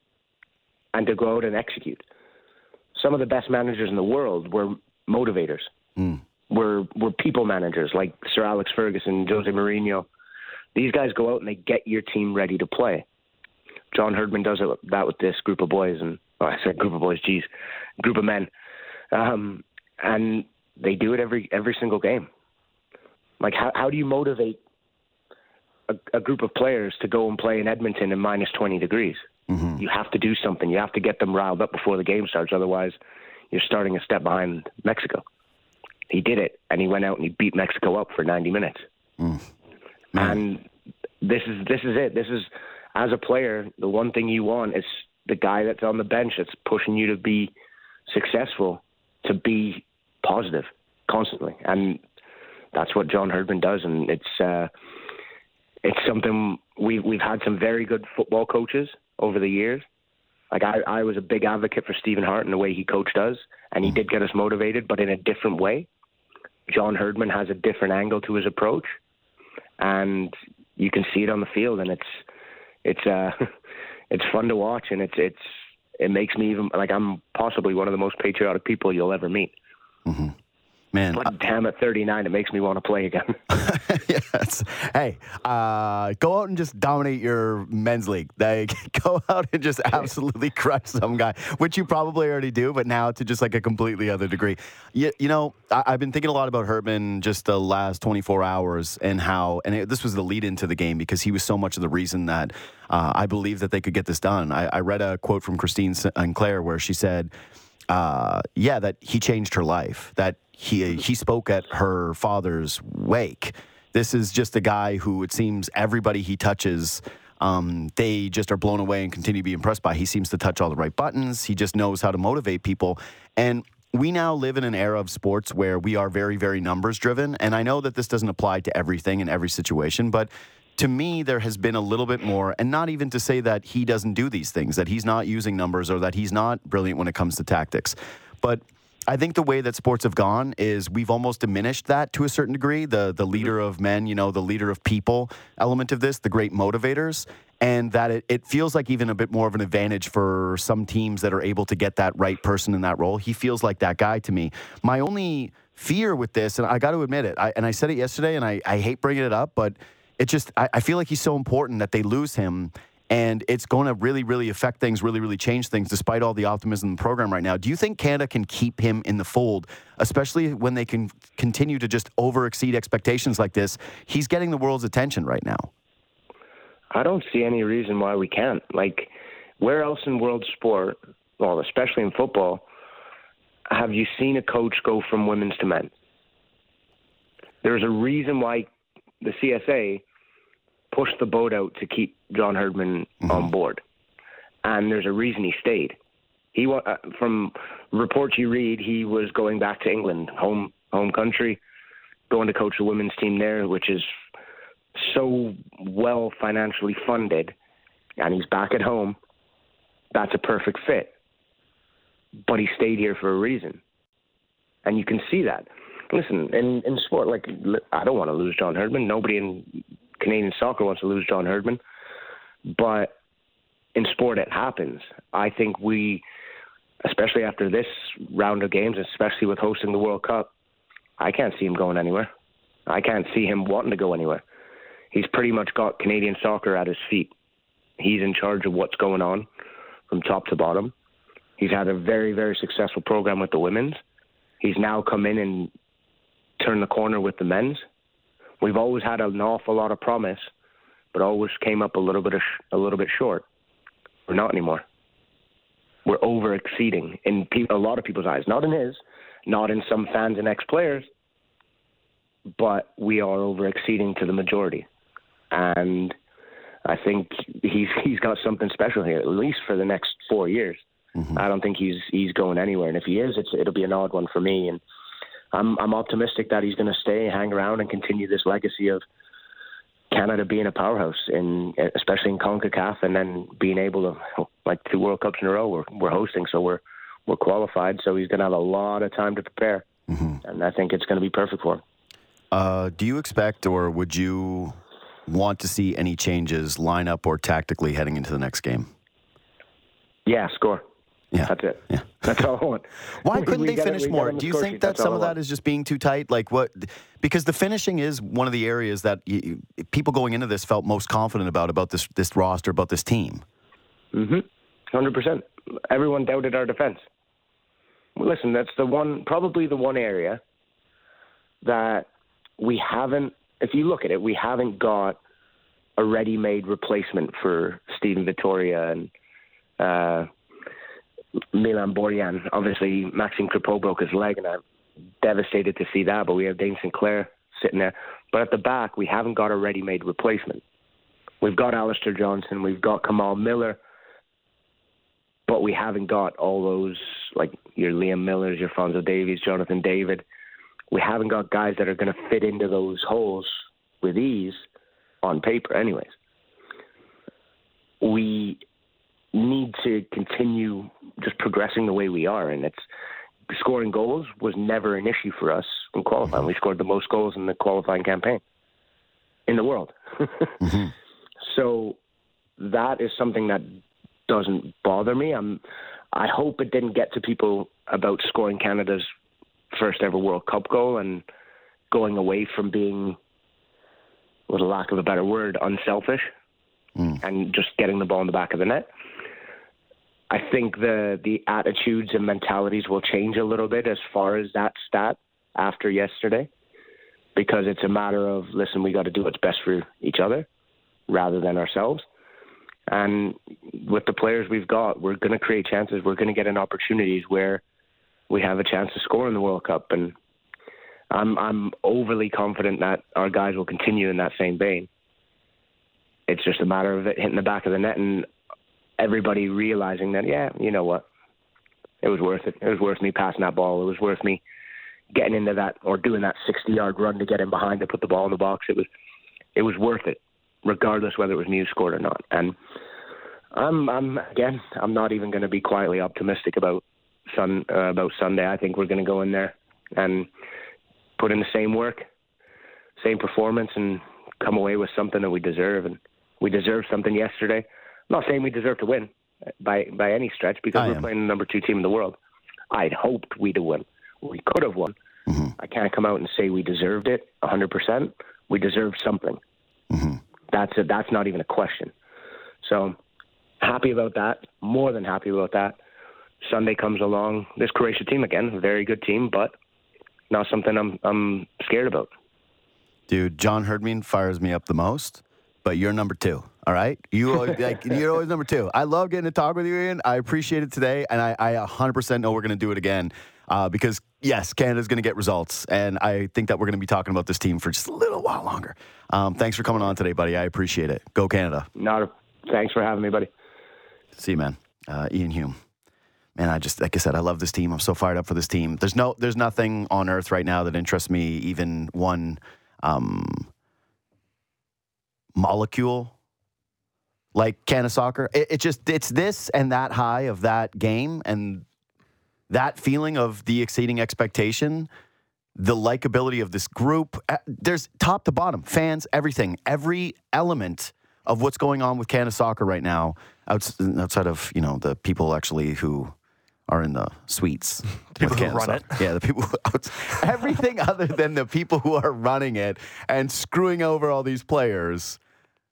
and to go out and execute. Some of the best managers in the world were motivators. Mm. Were were people managers like Sir Alex Ferguson, Jose Mourinho. These guys go out and they get your team ready to play. John Herdman does it, that with this group of boys, and oh, I said group of boys, geez, group of men, um, and they do it every every single game. Like how how do you motivate a, a group of players to go and play in Edmonton in minus twenty degrees? Mm-hmm. You have to do something. You have to get them riled up before the game starts. Otherwise, you're starting a step behind Mexico. He did it, and he went out and he beat Mexico up for ninety minutes. Mm. And this is this is it. This is, as a player, the one thing you want is the guy that's on the bench that's pushing you to be successful, to be positive constantly. And that's what John Herdman does. And it's uh, it's something we've, we've had some very good football coaches over the years. Like I, I was a big advocate for Stephen Hart and the way he coached us, and he did get us motivated, but in a different way. John Herdman has a different angle to his approach, and you can see it on the field, and it's it's uh, it's fun to watch, and it's it's it makes me even like I'm possibly one of the most patriotic people you'll ever meet. Mm-hmm. Man, but damn, at thirty-nine, it makes me want to play again. yes. Hey, uh, go out and just dominate your men's league. They go out and just absolutely crush some guy, which you probably already do, but now to just like a completely other degree. You, you know, I, I've been thinking a lot about Herdman just the last twenty-four hours and how, and it, this was the lead into the game because he was so much of the reason that uh, I believe that they could get this done. I, I read a quote from Christine Sinclair where she said, uh, yeah, that he changed her life, that he he spoke at her father's wake. This is just a guy who it seems everybody he touches, um, they just are blown away and continue to be impressed by. He seems to touch all the right buttons. He just knows how to motivate people. And we now live in an era of sports where we are very, very numbers driven. And I know that this doesn't apply to everything in every situation, but to me, there has been a little bit more, and not even to say that he doesn't do these things, that he's not using numbers or that he's not brilliant when it comes to tactics. But I think the way that sports have gone is we've almost diminished that to a certain degree, the the leader of men, you know, the leader of people element of this, the great motivators, and that it, it feels like even a bit more of an advantage for some teams that are able to get that right person in that role. He feels like that guy to me. My only fear with this, and I got to admit it, I, and I said it yesterday, and I, I hate bringing it up, but it just, I, I feel like he's so important that they lose him. And it's going to really, really affect things, really, really change things, despite all the optimism in the program right now. Do you think Canada can keep him in the fold, especially when they can continue to just over-exceed expectations like this? He's getting the world's attention right now. I don't see any reason why we can't. Like, where else in world sport, well, especially in football, have you seen a coach go from women's to men? There's a reason why the C S A pushed the boat out to keep John Herdman mm-hmm. on board. And there's a reason he stayed. He uh, From reports you read, he was going back to England, home home country, going to coach the women's team there, which is so well financially funded, and he's back at home. That's a perfect fit. But he stayed here for a reason. And you can see that. Listen, in, in sport, like, I don't want to lose John Herdman. Nobody in Canadian soccer wants to lose John Herdman, but in sport it happens. I think we, especially after this round of games, especially with hosting the World Cup, I can't see him going anywhere. I can't see him wanting to go anywhere. He's pretty much got Canadian soccer at his feet. He's in charge of what's going on from top to bottom. He's had a very, very successful program with the women's. He's now come in and turned the corner with the men's. We've always had an awful lot of promise, but always came up a little bit of sh- a little bit short. We're not anymore. We're over exceeding in pe- a lot of people's eyes, not in his, not in some fans and ex-players, but we are over exceeding to the majority. And I think he's he's got something special here, at least for the next four years. Mm-hmm. I don't think he's he's going anywhere, and if he is, it's it'll be an odd one for me. And I'm I'm optimistic that he's going to stay, hang around, and continue this legacy of Canada being a powerhouse, in especially in CONCACAF, and then being able to, like two World Cups in a row, we're we're hosting, so we're we're qualified. So he's going to have a lot of time to prepare, mm-hmm. and I think it's going to be perfect for him. Uh, do you expect, or would you want to see any changes, lineup or tactically, heading into the next game? Yeah, score. Yeah, that's it. Yeah, that's all I want. Why couldn't they finish more? Do you think that some of that is just being too tight? Like what? Because the finishing is one of the areas that you, people going into this felt most confident about about this this roster, about this team. Mm-hmm. Hundred percent. Everyone doubted our defense. Listen, that's the one, probably the one area that we haven't. If you look at it, we haven't got a ready-made replacement for Steven Vittoria and. Uh, Milan Borjan. Obviously, Maxime Crepeau broke his leg, and I'm devastated to see that, but we have Dane Sinclair sitting there. But at the back, we haven't got a ready-made replacement. We've got Alistair Johnson, we've got Kamal Miller, but we haven't got all those, like your Liam Millers, your Fonzo Davies, Jonathan David. We haven't got guys that are going to fit into those holes with ease on paper anyways. We need to continue just progressing the way we are, and it's scoring goals was never an issue for us in qualifying. We scored the most goals in the qualifying campaign in the world. mm-hmm. So that is something that doesn't bother me. I'm I hope it didn't get to people about scoring Canada's first ever World Cup goal and going away from being, with a lack of a better word, unselfish mm. and just getting the ball in the back of the net. I think the the attitudes and mentalities will change a little bit as far as that stat after yesterday, because it's a matter of, listen, we got to do what's best for each other rather than ourselves. And with the players we've got, we're going to create chances. We're going to get in opportunities where we have a chance to score in the World Cup. And I'm I'm overly confident that our guys will continue in that same vein. It's just a matter of it hitting the back of the net and everybody realizing that, yeah, you know what, it was worth it. It was worth me passing that ball. It was worth me getting into that or doing that sixty-yard run to get in behind to put the ball in the box. It was it was worth it, regardless whether it was me who scored or not. And I'm, I'm again, I'm not even going to be quietly optimistic about sun, uh, about Sunday. I think we're going to go in there and put in the same work, same performance, and come away with something that we deserve. And we deserved something yesterday. I'm not saying we deserve to win by by any stretch, because I we're am. playing the number two team in the world. I'd hoped we'd have won. We could have won. Mm-hmm. I can't come out and say we deserved it one hundred percent. We deserved something. Mm-hmm. That's a, that's not even a question. So happy about that. More than happy about that. Sunday comes along. This Croatia team, again, a very good team, but not something I'm I'm scared about. Dude, John Herdman fires me up the most, but you're number two. All right, you always, like you're always number two. I love getting to talk with you, Ian. I appreciate it today, and I, I one hundred percent know we're going to do it again uh, because yes, Canada's going to get results, and I think that we're going to be talking about this team for just a little while longer. Um, thanks for coming on today, buddy. I appreciate it. Go Canada. Not a, thanks for having me, buddy. See you, man. Uh, Ian Hume. Man, I just, like I said, I love this team. I'm so fired up for this team. There's no, there's nothing on earth right now that interests me, even one um, molecule like Canada soccer. It, it just, it's this and that high of that game and that feeling of the exceeding expectation, the likability of this group. There's top to bottom, fans, everything, every element of what's going on with Canada soccer right now, outside of, you know, the people actually who are in the suites. The people who run it. Yeah, the people who, everything other than the people who are running it and screwing over all these players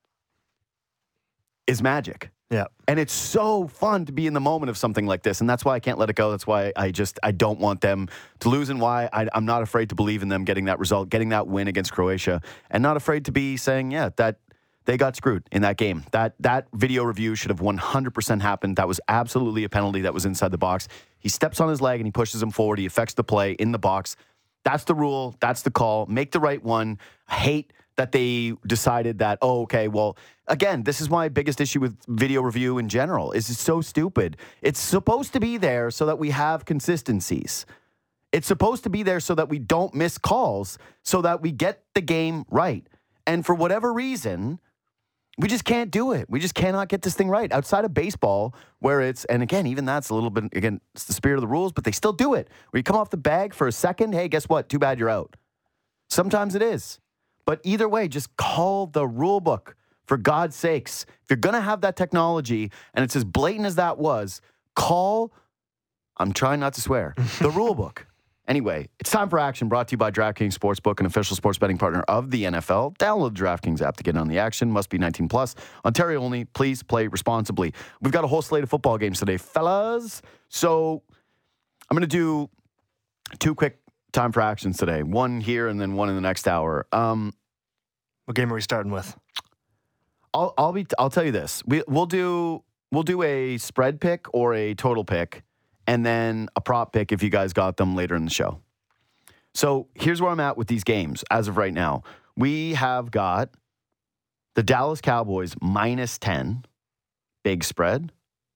is magic. Yeah. And it's so fun to be in the moment of something like this. And that's why I can't let it go. That's why I just, I don't want them to lose, and why I, I'm not afraid to believe in them getting that result, getting that win against Croatia, and not afraid to be saying, yeah, that they got screwed in that game. That that video review should have one hundred percent happened. That was absolutely a penalty that was inside the box. He steps on his leg and he pushes him forward. He affects the play in the box. That's the rule. That's the call. Make the right one. I hate that they decided that, oh, okay, well, again, this is my biggest issue with video review in general, is it's so stupid. It's supposed to be there so that we have consistencies. It's supposed to be there so that we don't miss calls, so that we get the game right. And for whatever reason, we just can't do it. We just cannot get this thing right. Outside of baseball, where it's, and again, even that's a little bit, again, it's the spirit of the rules, but they still do it. Where you come off the bag for a second, hey, guess what? Too bad you're out. Sometimes it is. But either way, just call the rule book, for God's sakes. If you're going to have that technology, and it's as blatant as that was, call, I'm trying not to swear, the rule book. Anyway, it's time for action, brought to you by DraftKings Sportsbook, an official sports betting partner of the N F L. Download the DraftKings app to get in on the action. Must be nineteen plus. Ontario only. Please play responsibly. We've got a whole slate of football games today, fellas. So I'm going to do two quick time for actions today. One here and then one in the next hour. Um, what game are we starting with? I'll I'll be I'll tell you this. We we'll do we'll do a spread pick or a total pick, and then a prop pick if you guys got them later in the show. So here's where I'm at with these games as of right now. We have got the Dallas Cowboys minus ten, big spread.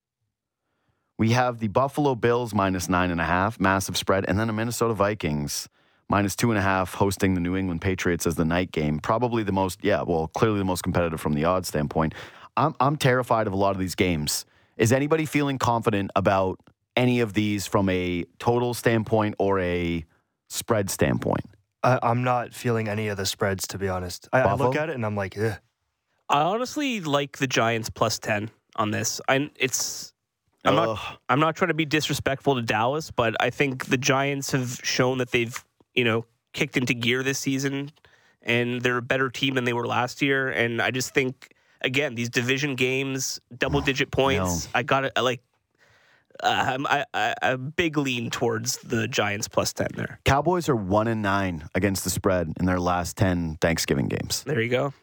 We have the Buffalo Bills minus nine and a half, massive spread, and then the Minnesota Vikings minus two and a half, hosting the New England Patriots as the night game. Probably the most, yeah, well, clearly the most competitive from the odds standpoint. I'm I'm terrified of a lot of these games. Is anybody feeling confident about any of these from a total standpoint or a spread standpoint? I, I'm not feeling any of the spreads, to be honest. I, I look at it and I'm like, ugh. I honestly like the Giants plus ten on this. I it's I'm Ugh. not. I'm not trying to be disrespectful to Dallas, but I think the Giants have shown that they've, you know, kicked into gear this season, and they're a better team than they were last year. And I just think, again, these division games, double-digit points. No. I got it. Like, uh, I'm I, I, a big lean towards the Giants plus ten there. Cowboys are one and nine against the spread in their last ten Thanksgiving games. There you go.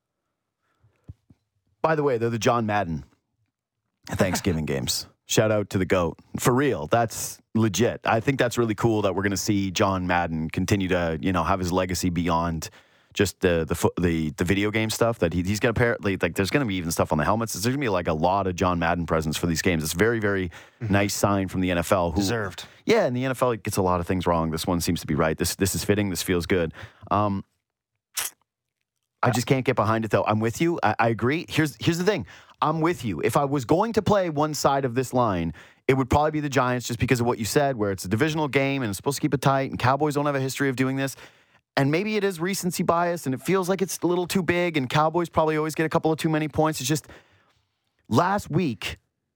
By the way, they're the John Madden Thanksgiving games. Shout out to the GOAT. For real, that's legit. I think that's really cool that we're going to see John Madden continue to, you know, have his legacy beyond just the the fo- the, the video game stuff. That he, he's going to apparently, like, there's going to be even stuff on the helmets. There's going to be like a lot of John Madden presence for these games. It's a very, very mm-hmm. nice sign from the N F L. Who, Deserved. Yeah, and the N F L gets a lot of things wrong. This one seems to be right. This this is fitting. This feels good. Um, I just can't get behind it, though. I'm with you. I, I agree. Here's here's the thing. I'm with you. If I was going to play one side of this line, it would probably be the Giants just because of what you said, where it's a divisional game and it's supposed to keep it tight, and Cowboys don't have a history of doing this. And maybe it is recency bias, and it feels like it's a little too big, and Cowboys probably always get a couple of too many points. It's just last week,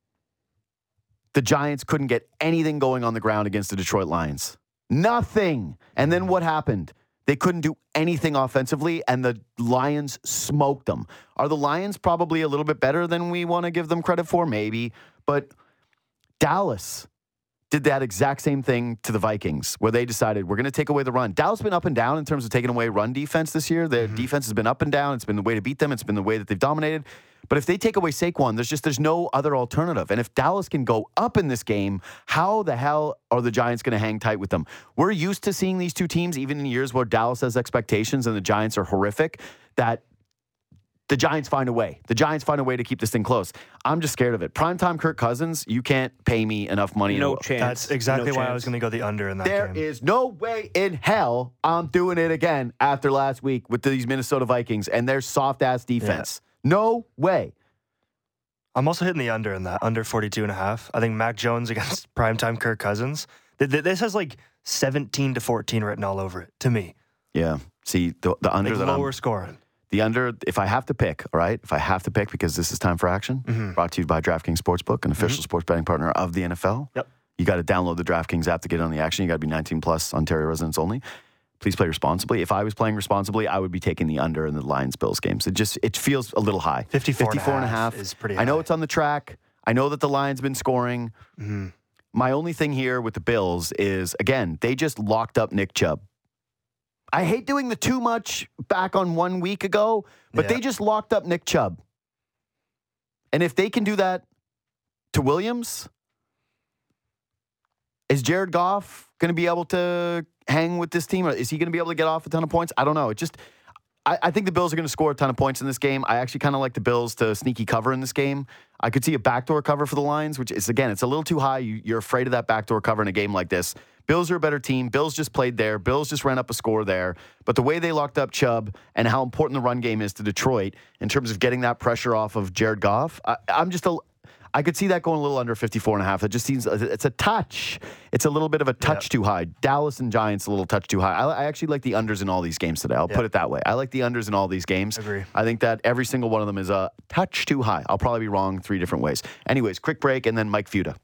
the Giants couldn't get anything going on the ground against the Detroit Lions. Nothing. And then what happened? They couldn't do anything offensively, and the Lions smoked them. Are the Lions probably a little bit better than we want to give them credit for? Maybe. But Dallas did that exact same thing to the Vikings, where they decided we're going to take away the run. Dallas has been up and down in terms of taking away run defense this year. Their mm-hmm. defense has been up and down. It's been the way to beat them. It's been the way that they've dominated. But if they take away Saquon, there's just there's no other alternative. And if Dallas can go up in this game, how the hell are the Giants going to hang tight with them? We're used to seeing these two teams, even in years where Dallas has expectations and the Giants are horrific, that the Giants find a way. The Giants find a way to keep this thing close. I'm just scared of it. Primetime Kirk Cousins, you can't pay me enough money. No to, chance. That's exactly no why chance. I was going to go the under in that There game. is no way in hell I'm doing it again after last week with these Minnesota Vikings and their soft-ass defense. Yeah. No way. I'm also hitting the under in that, under forty-two and a half. I think Mac Jones against primetime Kirk Cousins. Th- th- This has like seventeen to fourteen written all over it, to me. Yeah. See, the, the under like that lower I'm, scoring. The under, if I have to pick, all right? If I have to pick, because this is time for action, Mm-hmm. brought to you by DraftKings Sportsbook, an official mm-hmm. sports betting partner of the N F L. Yep. You got to download the DraftKings app to get on the action. You got to be nineteen plus, Ontario residents only. Please play responsibly. If I was playing responsibly, I would be taking the under in the Lions-Bills games. It just, it feels a little high. fifty-four, fifty-four and and a half is pretty high. I know high. it's on the track. I know that the Lions been scoring. Mm-hmm. My only thing here with the Bills is, again, they just locked up Nick Chubb. I hate doing the too much back on one week ago, but yeah. they just locked up Nick Chubb. And if they can do that to Williams, is Jared Goff going to be able to hang with this team? Or is he going to be able to get off a ton of points? I don't know. It just, I, I think the Bills are going to score a ton of points in this game. I actually kind of like the Bills to sneaky cover in this game. I could see a backdoor cover for the Lions, which is, again, it's a little too high. You, you're afraid of that backdoor cover in a game like this. Bills are a better team. Bills just played there. Bills just ran up a score there. But the way they locked up Chubb and how important the run game is to Detroit in terms of getting that pressure off of Jared Goff, I, I'm just a, I could see that going a little under fifty-four and a half. That just seems, it's a touch. It's a little bit of a touch yeah. too high. Dallas and Giants a little touch too high. I, I actually like the unders in all these games today. I'll yeah. put it that way. I like the unders in all these games. Agree. I think that every single one of them is a touch too high. I'll probably be wrong three different ways. Anyways, quick break and then Mike Futa.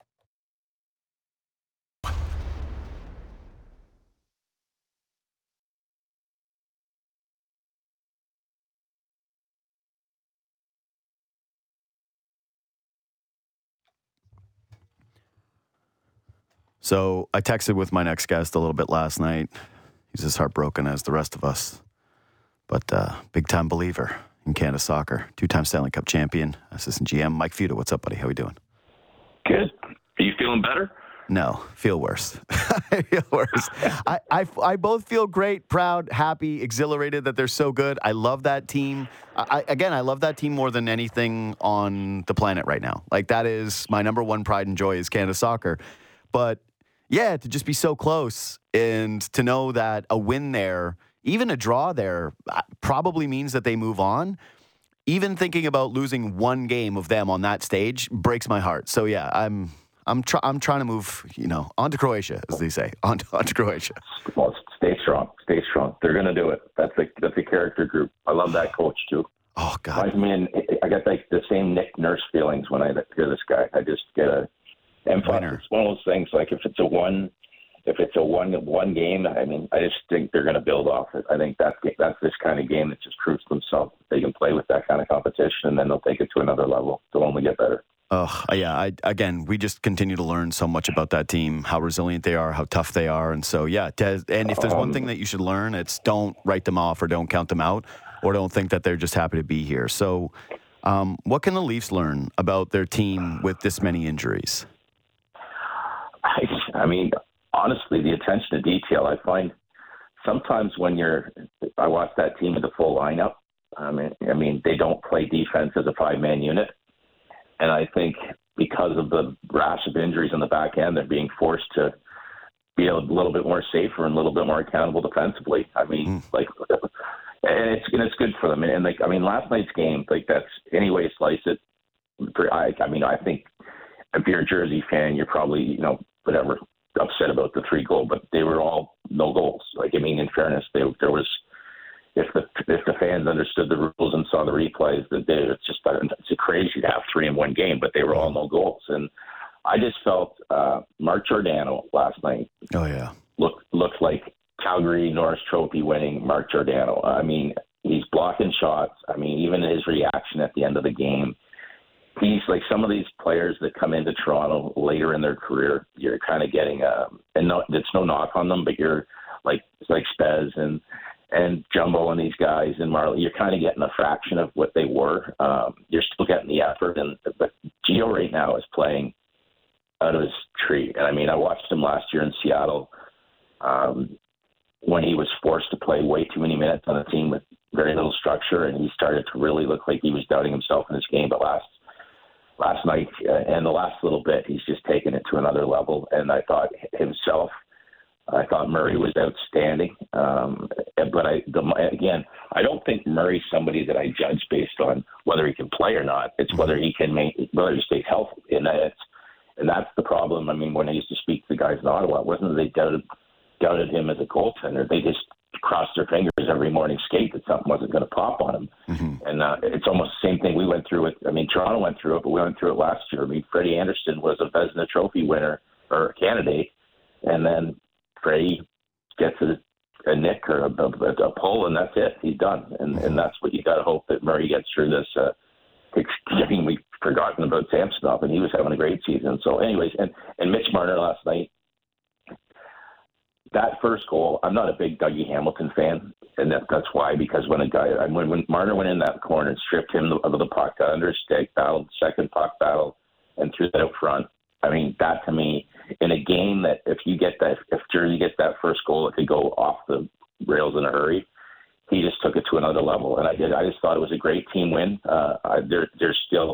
So I texted with my next guest a little bit last night. He's as heartbroken as the rest of us, but uh, big-time believer in Canada soccer, two-time Stanley Cup champion, assistant G M, Mike Futa. What's up, buddy? How we doing? Good. Are you feeling better? No, feel worse. I feel worse. I, I, I both feel great, proud, happy, exhilarated that they're so good. I love that team. I, again, I love that team more than anything on the planet right now. Like, that is my number one pride and joy is Canada soccer. But yeah, to just be so close and to know that a win there, even a draw there, probably means that they move on. Even thinking about losing one game of them on that stage breaks my heart. So yeah, I'm I'm try, I'm trying to move, you know, on to Croatia, as they say, on to, on to Croatia. Well, stay strong, stay strong. They're going to do it. That's a that's a character group. I love that coach too. Oh God, I mean, I get like the same Nick Nurse feelings when I hear this guy. I just get a And plus, Winner. it's one of those things. Like if it's a one, if it's a one one game, I mean, I just think they're going to build off it. I think that's that's this kind of game that just proves themselves. They can play with that kind of competition, and then they'll take it to another level. They'll only get better. Oh, yeah. I, again, we just continue to learn so much about that team, how resilient they are, how tough they are. And so, yeah, Des, and if there's one thing that you should learn, it's don't write them off or don't count them out or don't think that they're just happy to be here. So um, what can the Leafs learn about their team with this many injuries? I, I mean, honestly, the attention to detail, I find sometimes when you're, I watch that team with the full lineup, I mean, I mean, they don't play defense as a five-man unit. And I think because of the rash of injuries on the back end, they're being forced to be a little bit more safer and a little bit more accountable defensively. I mean, mm. like, and it's and it's good for them. And like, I mean, last night's game, like that's any way you slice it. I, I mean, I think if you're a Jersey fan, you're probably you know whatever upset about the three goal, but they were all no goals. Like, I mean, in fairness, they, there was. If the if the fans understood the rules and saw the replays, that they, it's just it's crazy to have three in one game, but they were all no goals. And I just felt uh, Mark Giordano last night. Oh yeah, looked looked like Calgary Norris Trophy winning Mark Giordano. I mean, he's blocking shots. I mean, even his reaction at the end of the game. He's like some of these players that come into Toronto later in their career. You're kind of getting a, and no, it's no knock on them, but you're like like Spez and. and Jumbo and these guys and Marley, you're kind of getting a fraction of what they were. Um, you're still getting the effort. And but Gio right now is playing out of his tree. And, I mean, I watched him last year in Seattle um, when he was forced to play way too many minutes on a team with very little structure, and he started to really look like he was doubting himself in his game. But last last night uh, and the last little bit, he's just taken it to another level. And I thought himself – I thought Murray was outstanding, um, but I the, again, I don't think Murray's somebody that I judge based on whether he can play or not. It's whether he can make, whether he stays healthy, and that's and that's the problem. I mean, when I used to speak to the guys in Ottawa, it wasn't that they doubted doubted him as a goaltender. They just crossed their fingers every morning skate that something wasn't going to pop on him. Mm-hmm. And uh, it's almost the same thing we went through it. I mean, Toronto went through it, but we went through it last year. I mean, Freddie Anderson was a Vezina Trophy winner or candidate, and then Freddie gets a, a nick or a, a, a pull, and that's it. He's done. And and that's what you got to hope that Murray gets through this. Uh, I mean, we've forgotten about Samsonov, and he was having a great season. So anyways, and, and Mitch Marner last night, that first goal, I'm not a big Dougie Hamilton fan, and that, that's why, because when a guy, when, when Marner went in that corner and stripped him of the puck, got under his stick, battled, second puck battle, and threw that out front, I mean, that to me, in a game that if you get that, if Jersey gets that first goal, it could go off the rails in a hurry. He just took it to another level, and I did. I just thought it was a great team win. Uh, I, there, there's still,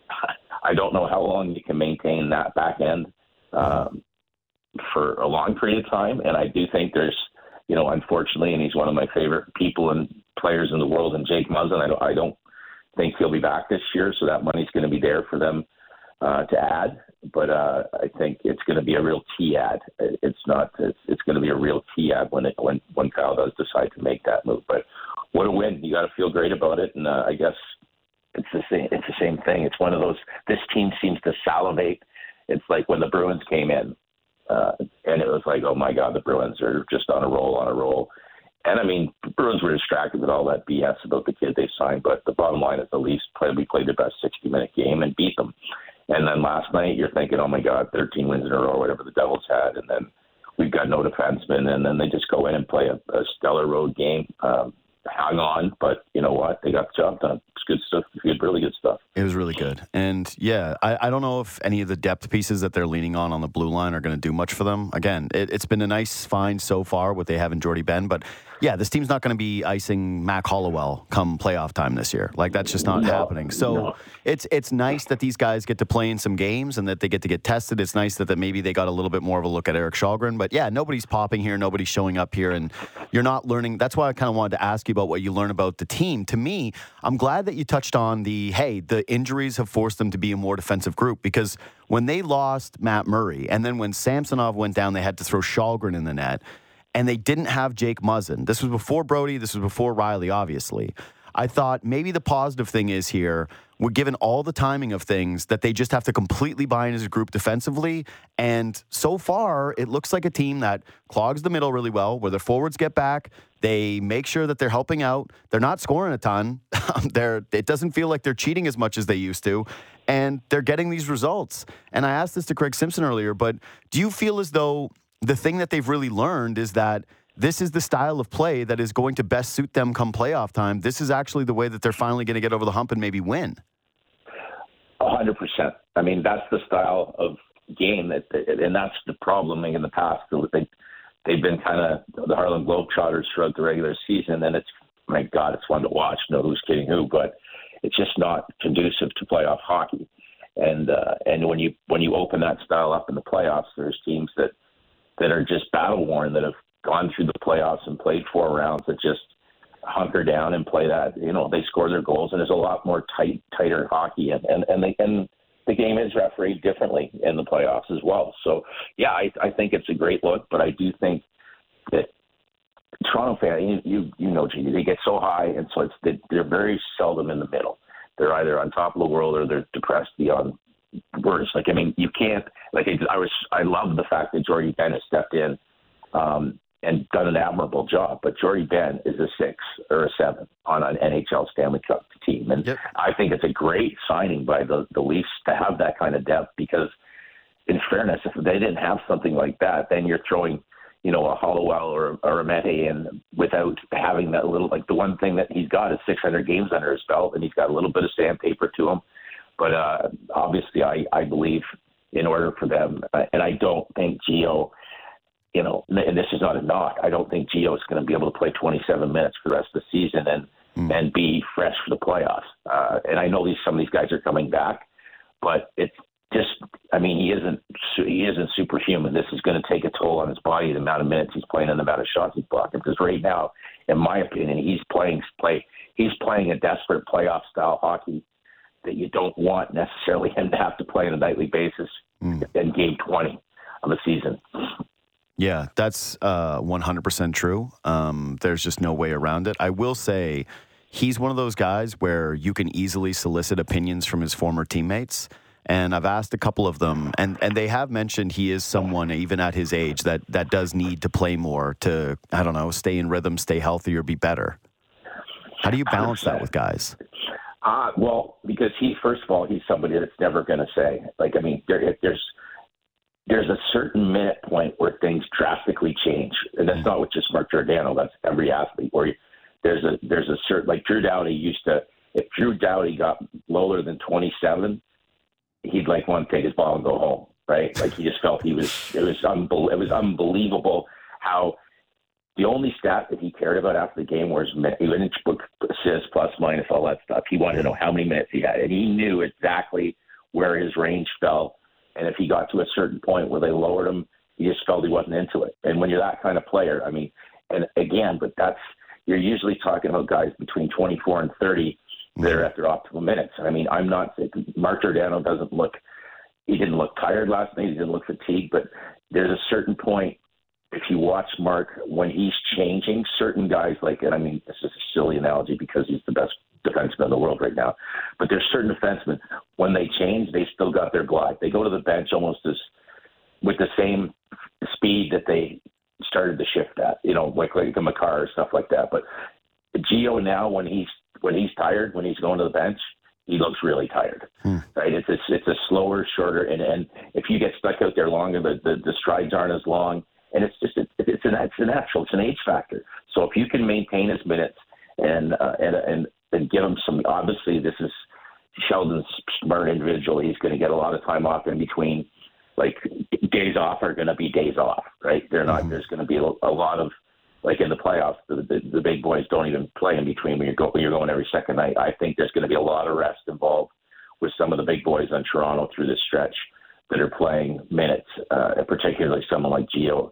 I don't know how long you can maintain that back end um, for a long period of time, and I do think there's, you know, unfortunately, and he's one of my favorite people and players in the world, and Jake Muzzin, I don't, I don't think he'll be back this year, so that money's going to be there for them uh, to add. But uh, I think it's going to be a real T ad. It's not. It's, it's going to be a real T ad when it when when Kyle does decide to make that move. But what a win! You got to feel great about it. And uh, I guess it's the same. It's the same thing. It's one of those. This team seems to salivate. It's like when the Bruins came in, uh, and it was like, oh my God, the Bruins are just on a roll, on a roll. And I mean, the Bruins were distracted with all that B S about the kid they signed. But the bottom line is, the Leafs played. We played their best sixty-minute game and beat them. And then last night, you're thinking, oh, my God, thirteen wins in a row, whatever the Devils had. And then we've got no defensemen. And then they just go in and play a, a stellar road game. Um, hang on. But you know what? They got the job done. It's good stuff. Good, really good stuff. It was really good. And, yeah, I, I don't know if any of the depth pieces that they're leaning on on the blue line are going to do much for them. Again, it, it's been a nice find so far, what they have in Jordy Ben. But, yeah, this team's not going to be icing Mac Hollowell come playoff time this year. Like, that's just not no, happening. So no. it's it's nice that these guys get to play in some games and that they get to get tested. It's nice that, that maybe they got a little bit more of a look at Erik Källgren. But, yeah, nobody's popping here. Nobody's showing up here. And you're not learning. That's why I kind of wanted to ask you about what you learn about the team. To me, I'm glad that you touched on the, hey, the injuries have forced them to be a more defensive group, because when they lost Matt Murray and then when Samsonov went down, they had to throw Källgren in the net, and they didn't have Jake Muzzin. This was before Brody. This was before Riley, obviously. I thought maybe the positive thing is here, we're given all the timing of things that they just have to completely buy in as a group defensively. And so far, it looks like a team that clogs the middle really well, where their forwards get back. They make sure that they're helping out. They're not scoring a ton. they're, it doesn't feel like they're cheating as much as they used to. And they're getting these results. And I asked this to Craig Simpson earlier, but do you feel as though the thing that they've really learned is that this is the style of play that is going to best suit them come playoff time? This is actually the way that they're finally going to get over the hump and maybe win. A hundred percent. I mean, that's the style of game that, and that's the problem in the past. They, they've been kind of the Harlem Globetrotters throughout the regular season, and it's, my God, it's fun to watch, know who's kidding who, but it's just not conducive to playoff hockey. And uh, and when you when you open that style up in the playoffs, there's teams that that are just battle worn, that have gone through the playoffs and played four rounds, that just hunker down and play that. You know, they score their goals, and there's a lot more tight, tighter hockey, and and and, they, and the game is refereed differently in the playoffs as well. So yeah, I, I think it's a great look, but I do think that Toronto fan, you you, you know, G, they get so high, and so it's they, they're very seldom in the middle. They're either on top of the world or they're depressed beyond words. Like, I mean, you can't. Like, I was, I love the fact that Jordy Ben has stepped in um, and done an admirable job. But Jordy Ben is a six or a seven on an N H L Stanley Cup team, and yep. I think it's a great signing by the the Leafs to have that kind of depth. Because, in fairness, if they didn't have something like that, then you're throwing, you know, a Hollowell or, or a Mete in without having that little, like the one thing that he's got is six hundred games under his belt, and he's got a little bit of sandpaper to him. But uh, obviously I, I believe in order for them, uh, and I don't think Gio, you know, and this is not a knock, I don't think Gio is going to be able to play twenty-seven minutes for the rest of the season and, mm. and be fresh for the playoffs. Uh, and I know these, some of these guys are coming back, but it's just, I mean, he isn't he isn't superhuman. This is going to take a toll on his body, the amount of minutes he's playing and the amount of shots he's blocking. Because right now, in my opinion, he's playing play he's playing a desperate playoff style hockey that you don't want necessarily him to have to play on a nightly basis mm. in game twenty of the season. Yeah, that's uh, one hundred percent true. Um, there's just no way around it. I will say he's one of those guys where you can easily solicit opinions from his former teammates. And I've asked a couple of them, and, and they have mentioned he is someone, even at his age, that, that does need to play more to, I don't know, stay in rhythm, stay healthy, or be better. How do you balance that with guys? Uh, well, because he, first of all, he's somebody that's never going to say, like, I mean, there, there's there's a certain minute point where things drastically change. And that's not with just Mark Giordano, that's every athlete, where there's a, there's a certain, like Drew Doughty used to, if Drew Doughty got lower than twenty-seven, he'd like want to take his ball and go home, right? Like he just felt he was, it was, unbel- it was unbelievable how the only stat that he cared about after the game was he wouldn't book assists, plus, minus, all that stuff. He wanted to know how many minutes he had, and he knew exactly where his range fell. And if he got to a certain point where they lowered him, he just felt he wasn't into it. And when you're that kind of player, I mean, and again, but that's, you're usually talking about guys between twenty-four and thirty that are at their optimal minutes. I mean, I'm not, Mark Giordano doesn't look, he didn't look tired last night, he didn't look fatigued, but there's a certain point, if you watch Mark, when he's changing, certain guys like, and I mean, this is a silly analogy because he's the best defenseman in the world right now, but there's certain defensemen, when they change, they still got their glide. They go to the bench almost as, with the same speed that they started the shift at, you know, like, like a Makar or stuff like that. But Gio now, when he's, when he's tired, when he's going to the bench, he looks really tired, hmm. right? It's, it's it's a slower, shorter, and, and if you get stuck out there longer, the, the, the strides aren't as long, and it's just, it, it's, an, it's a natural, it's an age factor. So if you can maintain his minutes and, uh, and, and, and give him some, obviously this is, Sheldon's smart individual, he's going to get a lot of time off in between, like days off are going to be days off, right? They're not, mm-hmm. there's going to be a, a lot of, like in the playoffs, the, the, the big boys don't even play in between when you're, go, when you're going every second night. I think there's going to be a lot of rest involved with some of the big boys on Toronto through this stretch that are playing minutes, uh, particularly someone like Gio.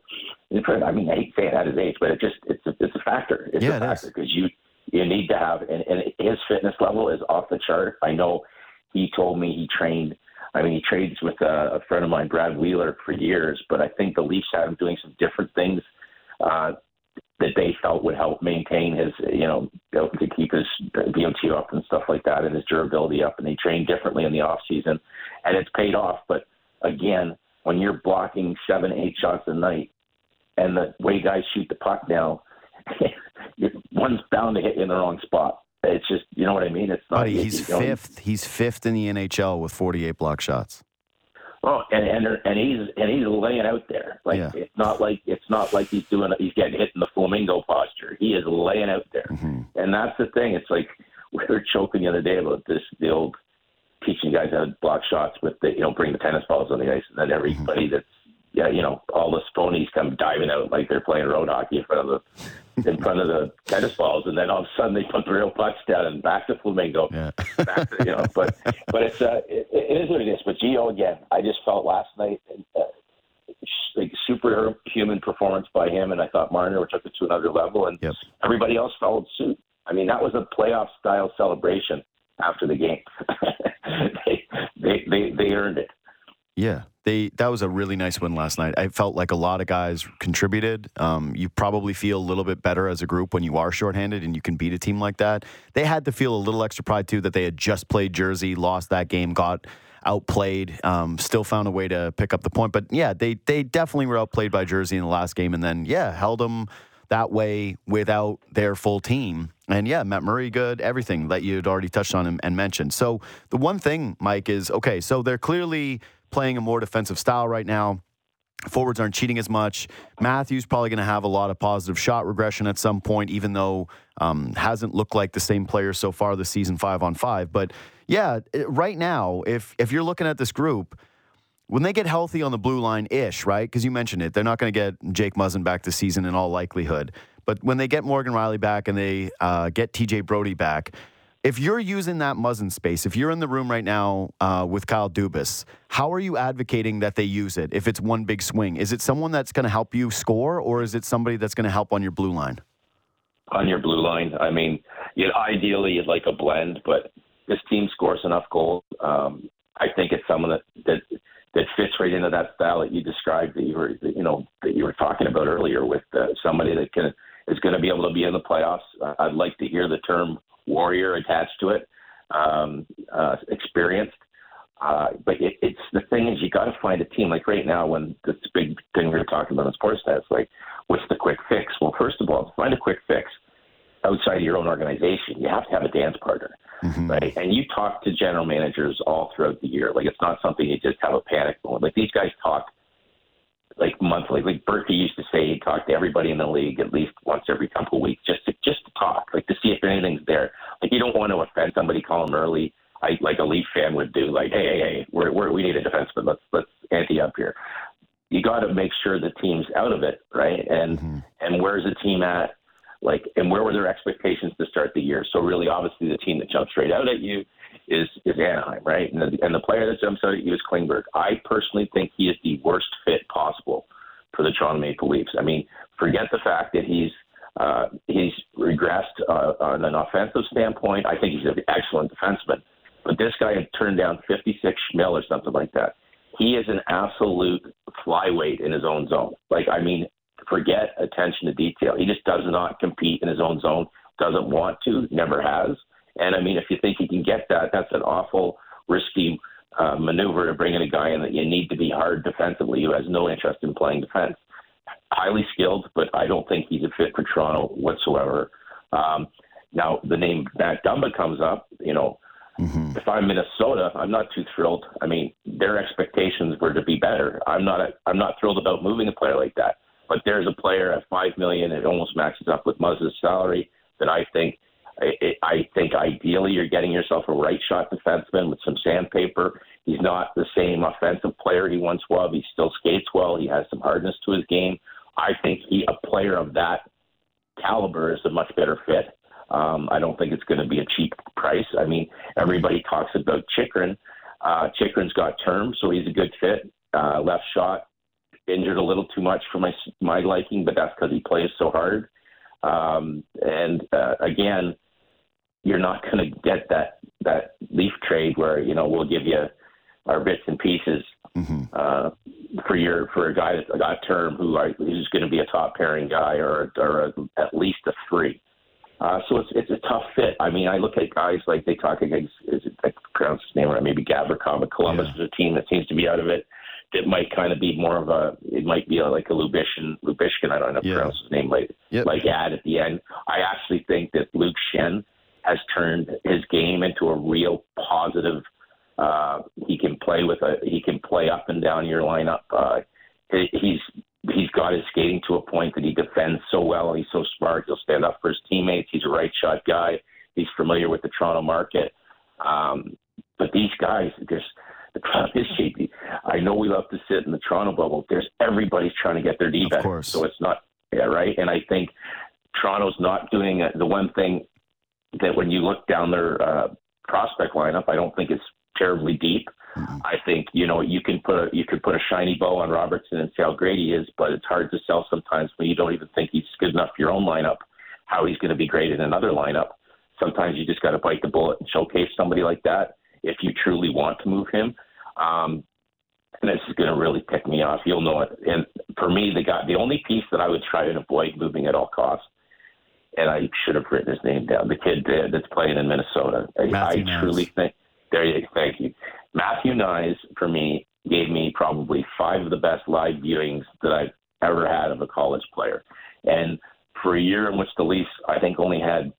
I mean, I hate saying at his age, but it just it's a, it's a factor. It's yeah, a factor because you you need to have, and, and his fitness level is off the chart. I know he told me he trained. I mean, he trains with a, a friend of mine, Brad Wheeler, for years, but I think the Leafs had him doing some different things. Uh, that they felt would help maintain his, you know, to keep his B O T up and stuff like that and his durability up. And they trained differently in the off season, and it's paid off. But again, when you're blocking seven, eight shots a night, and the way guys shoot the puck now, one's bound to hit you in the wrong spot. It's just, you know what I mean? It's not. Buddy, he's you know, fifth. He's fifth in the N H L with forty-eight block shots. Oh, and and and he's and he's laying out there. Like Yeah. it's not like it's not like he's doing he's getting hit in the flamingo posture. He is laying out there, Mm-hmm. and that's the thing. It's like we were joking the other day about this, the old teaching guys how to block shots with the, you know, bring the tennis balls on the ice, and then everybody Mm-hmm. that's yeah, you know, all the phonies come diving out like they're playing road hockey in front of the in front of the tennis balls, and then all of a sudden they put the real pucks down and back to flamingo. Yeah. back to, you know, but but it's uh, it, it is what it is. But Gio, again, I just felt last night uh, like superhuman performance by him, and I thought Marner took it to another level, and Yep. everybody else followed suit. I mean, that was a playoff style celebration after the game. they, they they they earned it. Yeah, they that was a really nice win last night. I felt like a lot of guys contributed. Um, you probably feel a little bit better as a group when you are shorthanded and you can beat a team like that. They had to feel a little extra pride, too, that they had just played Jersey, lost that game, got outplayed, um, still found a way to pick up the point. But, yeah, they, they definitely were outplayed by Jersey in the last game and then, yeah, held them that way without their full team. And, yeah, Matt Murray, good, everything that you had already touched on and, and mentioned. So the one thing, Mike, is, okay, so they're clearly playing a more defensive style right now. Forwards aren't cheating as much. Matthews probably going to have a lot of positive shot regression at some point, even though um, hasn't looked like the same player so far this season five on five. But yeah, right now, if if you're looking at this group, when they get healthy on the blue line-ish, right? Because you mentioned it, they're not going to get Jake Muzzin back this season in all likelihood. But when they get Morgan Riley back and they uh, get T J Brody back, if you're using that Muzzin space, if you're in the room right now uh, with Kyle Dubas, how are you advocating that they use it if it's one big swing? Is it someone that's going to help you score, or is it somebody that's going to help on your blue line? On your blue line, I mean, you know, ideally you'd like a blend, but this team scores enough goals. Um, I think it's someone that, that that fits right into that style that you described, that you were, you know, that you were talking about earlier, with uh, somebody that can is going to be able to be in the playoffs. Uh, I'd like to hear the term warrior attached to it, um, uh, experienced. Uh, but it, it's the thing is, you got to find a team. Like right now, when this big thing we were talking about in Sportsnet, like, what's the quick fix? Well, first of all, to find a quick fix outside of your own organization, you have to have a dance partner, mm-hmm. right? And you talk to general managers all throughout the year. Like, it's not something you just have a panic moment. Like, these guys talk like monthly. Like Berkey used to say, he'd talk to everybody in the league at least once every couple of weeks, just to just to talk, like to see if anything's there. Like, you don't want to offend somebody, call them early, I, like a Leaf fan would do. Like, hey, hey, hey, we're, we're, we need a defenseman. Let's let's ante up here. You got to make sure the team's out of it, right? And mm-hmm. and where's the team at? Like, and where were their expectations to start the year? So really, obviously, the team that jumps straight out at you is is Anaheim, right? And the, and the player that jumps out at you is Klingberg. I personally think he is the worst fit possible for the Toronto Maple Leafs. I mean, forget the fact that he's uh, he's regressed uh, on an offensive standpoint. I think he's an excellent defenseman, but this guy had turned down fifty-six mil or something like that. He is an absolute flyweight in his own zone. Like, I mean, forget attention to detail. He just does not compete in his own zone, doesn't want to, never has. And, I mean, if you think he can get that, that's an awful, risky uh, maneuver to bring in a guy in that you need to be hard defensively, who has no interest in playing defense. Highly skilled, but I don't think he's a fit for Toronto whatsoever. Um, now, the name Matt Dumba comes up, you know. Mm-hmm. If I'm Minnesota, I'm not too thrilled. I mean, their expectations were to be better. I'm not. A, I'm not thrilled about moving a player like that. But there's a player at five million dollars, it almost matches up with Muz's salary, that I think. I, I think ideally you're getting yourself a right shot defenseman with some sandpaper. He's not the same offensive player he once was. He still skates well. He has some hardness to his game. I think he, a player of that caliber, is a much better fit. Um, I don't think it's going to be a cheap price. I mean, everybody talks about Chychrun. Uh, Chychrun's got terms, so he's a good fit. Uh, left shot, injured a little too much for my my liking, but that's because he plays so hard. Um, and uh, again, you're not going to get that that Leaf trade where, you know, we'll give you our bits and pieces. Mm-hmm. Uh, for your for a guy that got term who are, who's going to be a top pairing guy or or a, at least a three. Uh, so it's it's a tough fit. I mean, I look at guys like they talk against, is it, I pronounce his name right, maybe Gavrikov, but Columbus yeah. is a team that seems to be out of it. That might kind of be more of a, it might be a, like a Lubishkin, Lubishkin, I don't know how to yeah. pronounce his name, like, yep. like ad at the end. I actually think that Luke Schenn has turned his game into a real positive. Uh, he can play with a, he can play up and down your lineup. Uh, he's, he's got his skating to a point that he defends so well. He's so smart. He'll stand up for his teammates. He's a right shot guy. He's familiar with the Toronto market. Um, but these guys, there's, the problem is, J P, I know we love to sit in the Toronto bubble. There's everybody's trying to get their D back. So it's not, yeah, right? And I think Toronto's not doing it. The one thing that when you look down their uh, prospect lineup, I don't think it's terribly deep. Mm-hmm. I think, you know, you can put a, you could put a shiny bow on Robertson and see how great he is, but it's hard to sell sometimes when you don't even think he's good enough for your own lineup, how he's going to be great in another lineup. Sometimes you just got to bite the bullet and showcase somebody like that if you truly want to move him. Um, and this is going to really tick me off. You'll know it. And for me, the guy, the only piece that I would try and avoid moving at all costs, and I should have written his name down, the kid uh, that's playing in Minnesota. Matthew I, I truly think, there you go, thank you. Matthew Nyes, for me, gave me probably five of the best live viewings that I've ever had of a college player. And for a year in which the Leafs, I think, only had,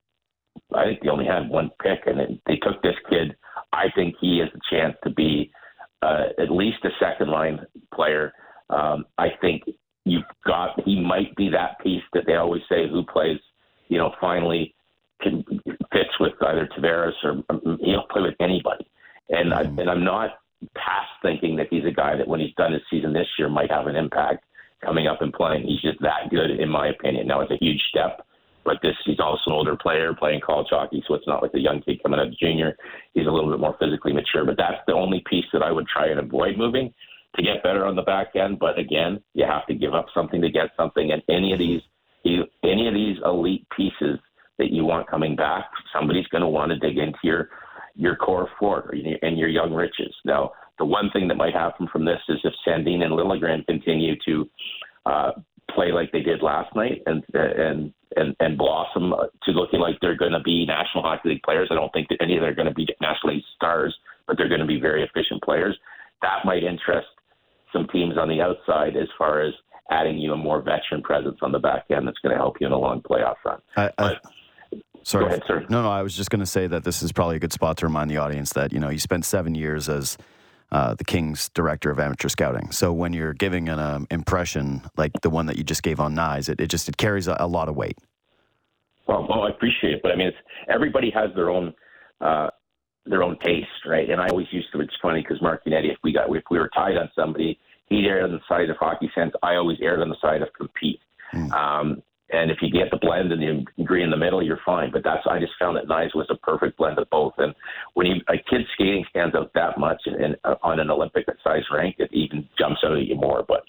I think they only had one pick, and it, they took this kid. I think he has a chance to be uh, at least a second-line player. Um, I think you've got, he might be that piece that they always say who plays, you know, finally can, fits with either Tavares or um, he'll play with anybody. And, mm-hmm. I, and I'm not past thinking that he's a guy that when he's done his season this year might have an impact coming up and playing. He's just that good, in my opinion. Now, it's a huge step. But this, he's also an older player playing college hockey, so it's not like a young kid coming out of junior. He's a little bit more physically mature. But that's the only piece that I would try and avoid moving to get better on the back end. But again, you have to give up something to get something. And any of these, any of these elite pieces that you want coming back, somebody's going to want to dig into your your core four and your young riches. Now, the one thing that might happen from this is if Sandin and Liljegren continue to uh, play like they did last night and and and and blossom to looking like they're going to be National Hockey League players. I don't think that any of them are going to be National League stars, but they're going to be very efficient players. That might interest some teams on the outside as far as adding you a more veteran presence on the back end that's going to help you in a long playoff run. I, I, but, sorry, go ahead, sir. No, no, I was just going to say that this is probably a good spot to remind the audience that, you know, you spent seven years as Uh, the Kings director of amateur scouting. So when you're giving an um, impression like the one that you just gave on Nyes, it, it just it carries a, a lot of weight. Well, well, I appreciate it, but I mean, it's, everybody has their own uh, their own taste, right? And I always used to. It's funny because Mark Yannetti, if we got if we were tied on somebody, he'd err on the side of hockey sense. I always erred on the side of compete. Mm. Um, And if you get the blend and you agree in the middle, you're fine. But that's I just found that Nyes was a perfect blend of both. And when you, a kid skating stands out that much and, and uh, on an Olympic-sized rank, it even jumps out at you more. But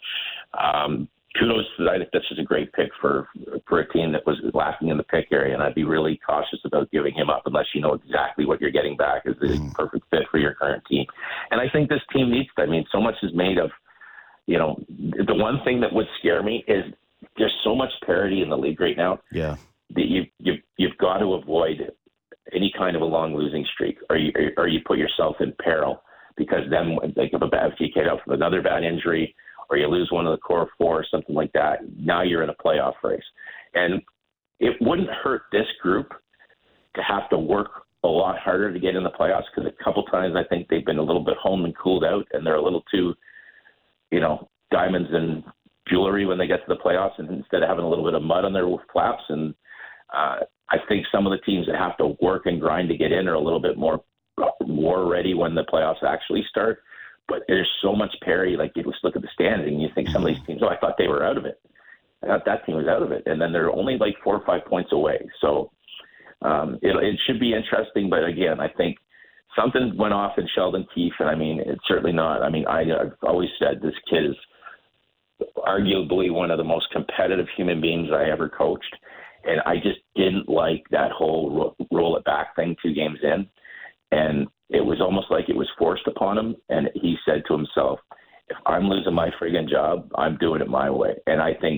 um, kudos to I think this is a great pick for for a team that was lacking in the pick area. And I'd be really cautious about giving him up unless you know exactly what you're getting back is the perfect fit for your current team. And I think this team needs. I mean, so much is made of. You know, the one thing that would scare me is. There's so much parity in the league right now yeah. that you, you, you've got to avoid any kind of a long losing streak or you, or you put yourself in peril because then like if, a bad, if you get out from another bad injury or you lose one of the core four or something like that, now you're in a playoff race. And it wouldn't hurt this group to have to work a lot harder to get in the playoffs because a couple times I think they've been a little bit home and cooled out and they're a little too, you know, diamonds and jewelry when they get to the playoffs and instead of having a little bit of mud on their flaps. And uh, I think some of the teams that have to work and grind to get in are a little bit more war ready when the playoffs actually start. But there's so much parity. Like you just look at the standing and you think some of these teams, oh, I thought they were out of it. I thought that team was out of it. And then they're only like four or five points away. So um, it, it should be interesting. But again, I think something went off in Sheldon Keefe. And I mean, it's certainly not. I mean, I, I've always said this kid is arguably one of the most competitive human beings I ever coached. And I just didn't like that whole ro- roll it back thing two games in. And it was almost like it was forced upon him. And he said to himself, if I'm losing my friggin' job, I'm doing it my way. And I think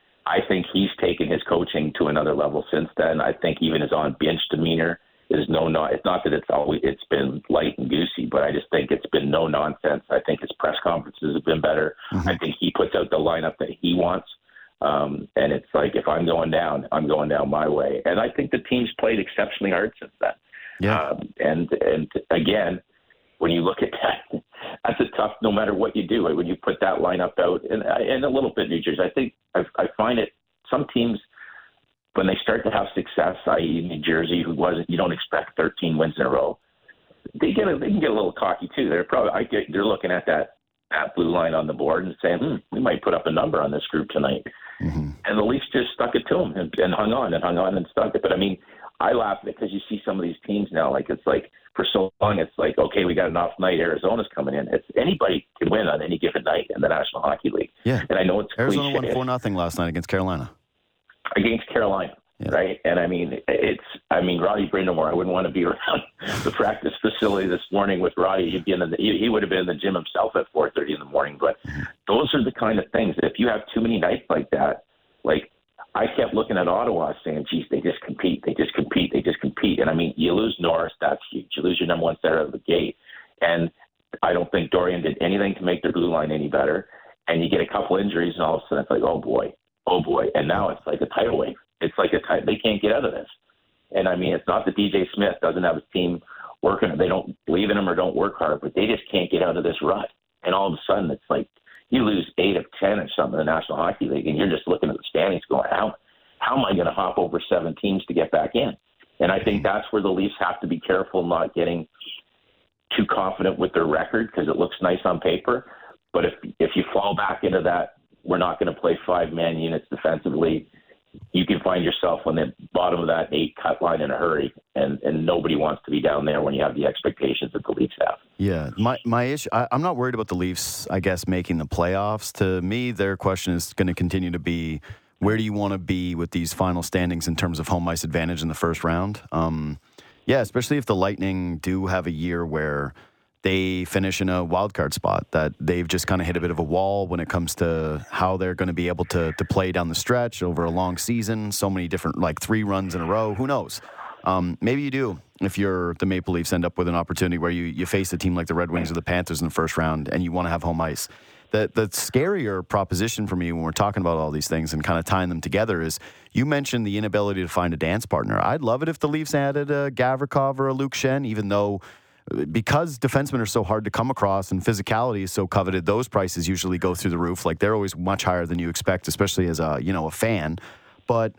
I think he's taken his coaching to another level since then. I think even his on bench demeanor is no not. It's not that it's always it's been light and goosey, but I just think it's been no nonsense. I think his press conferences have been better. Mm-hmm. I think he puts out the lineup that he wants. Um, and it's like, if I'm going down, I'm going down my way. And I think the team's played exceptionally hard since then. Yeah. Um, and and again, when you look at that, that's a tough. No matter what you do, when you put that lineup out, and and a little bit New Jersey, I think I, I find it. Some teams, when they start to have success, that is, New Jersey, who wasn't, you don't expect thirteen wins in a row. They get a, they can get a little cocky too. They're probably I get, they're looking at that that blue line on the board and saying, hmm, we might put up a number on this group tonight. Mm-hmm. And the Leafs just stuck it to them and, and hung on and hung on and stuck it. But I mean, I laugh because you see some of these teams now, like it's like for so long, it's like, okay, we got an off night. Arizona's coming in. It's anybody can win on any given night in the National Hockey League. Yeah. And I know it's Arizona cliche. won four nothing last night against Carolina. Against Carolina. Yeah. Right. And I mean, it's, I mean, Roddy Brindamore, I wouldn't want to be around the practice facility this morning with Roddy. He'd be in the, he, he would have been in the gym himself at four thirty in the morning. But mm-hmm. those are the kind of things that if you have too many nights like that, like I kept looking at Ottawa saying, geez, they just compete. They just compete. They just compete. And I mean, you lose Norris. That's huge. You lose your number one center out of the gate. And I don't think Dorian did anything to make their blue line any better. And you get a couple injuries and all of a sudden it's like, oh boy, oh boy. And now it's like a tidal wave. It's like a type, they can't get out of this. And I mean, it's not that D J Smith doesn't have his team working, they don't believe in him or don't work hard, but they just can't get out of this rut. And all of a sudden, it's like you lose eight of ten or something in the National Hockey League, and you're just looking at the standings going, how, how am I going to hop over seven teams to get back in? And I think that's where the Leafs have to be careful not getting too confident with their record because it looks nice on paper. But if if you fall back into that, we're not going to play five-man units defensively, you can find yourself on the bottom of that eight cut line in a hurry, and, and nobody wants to be down there when you have the expectations that the Leafs have. Yeah, my my issue. I, I'm not worried about the Leafs, I guess, making the playoffs. To me, their question is going to continue to be, where do you want to be with these final standings in terms of home ice advantage in the first round? Um, yeah, especially if the Lightning do have a year where they finish in a wild card spot, that they've just kind of hit a bit of a wall when it comes to how they're going to be able to to play down the stretch over a long season. So many different, like three runs in a row. Who knows? Um, maybe you do if you're the Maple Leafs end up with an opportunity where you, you face a team like the Red Wings or the Panthers in the first round and you want to have home ice. The, the scarier proposition for me when we're talking about all these things and kind of tying them together is you mentioned the inability to find a dance partner. I'd love it if the Leafs added a Gavrikov or a Luke Schenn, even though because defensemen are so hard to come across and physicality is so coveted, those prices usually go through the roof. Like they're always much higher than you expect, especially as a, you know, a fan. But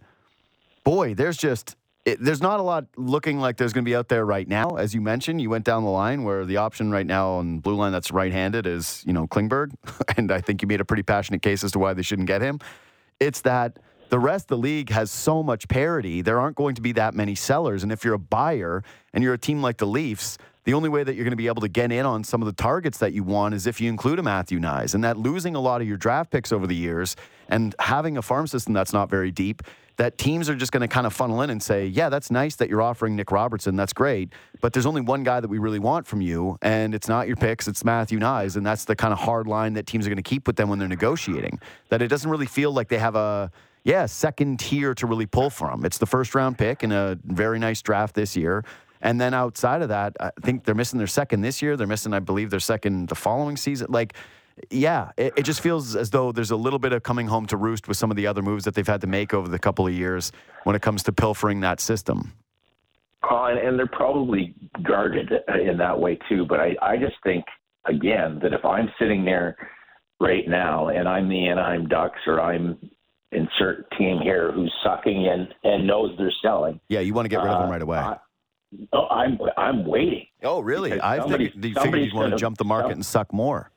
boy, there's just, it, there's not a lot looking like there's going to be out there right now. As you mentioned, you went down the line where the option right now on blue line that's right-handed is, you know, Klingberg. And I think you made a pretty passionate case as to why they shouldn't get him. It's that the rest of the league has so much parity, there aren't going to be that many sellers. And if you're a buyer and you're a team like the Leafs, the only way that you're going to be able to get in on some of the targets that you want is if you include a Matthew Knies. And that losing a lot of your draft picks over the years and having a farm system that's not very deep, that teams are just going to kind of funnel in and say, yeah, that's nice that you're offering Nick Robertson. That's great. But there's only one guy that we really want from you, and it's not your picks, it's Matthew Knies. And that's the kind of hard line that teams are going to keep with them when they're negotiating. That it doesn't really feel like they have a, yeah, second tier to really pull from. It's the first round pick in a very nice draft this year. And then outside of that, I think they're missing their second this year. They're missing, I believe, their second the following season. Like, yeah, it, it just feels as though there's a little bit of coming home to roost with some of the other moves that they've had to make over the couple of years when it comes to pilfering that system. Uh, and, and they're probably guarded in that way, too. But I, I just think, again, that if I'm sitting there right now and I'm the Anaheim Ducks or I'm insert team here who's sucking and, and knows they're selling. Yeah, you want to get rid of them right away. Uh, No, I'm I'm waiting. Oh, really? I figured, figured you'd want to jump the market and suck more.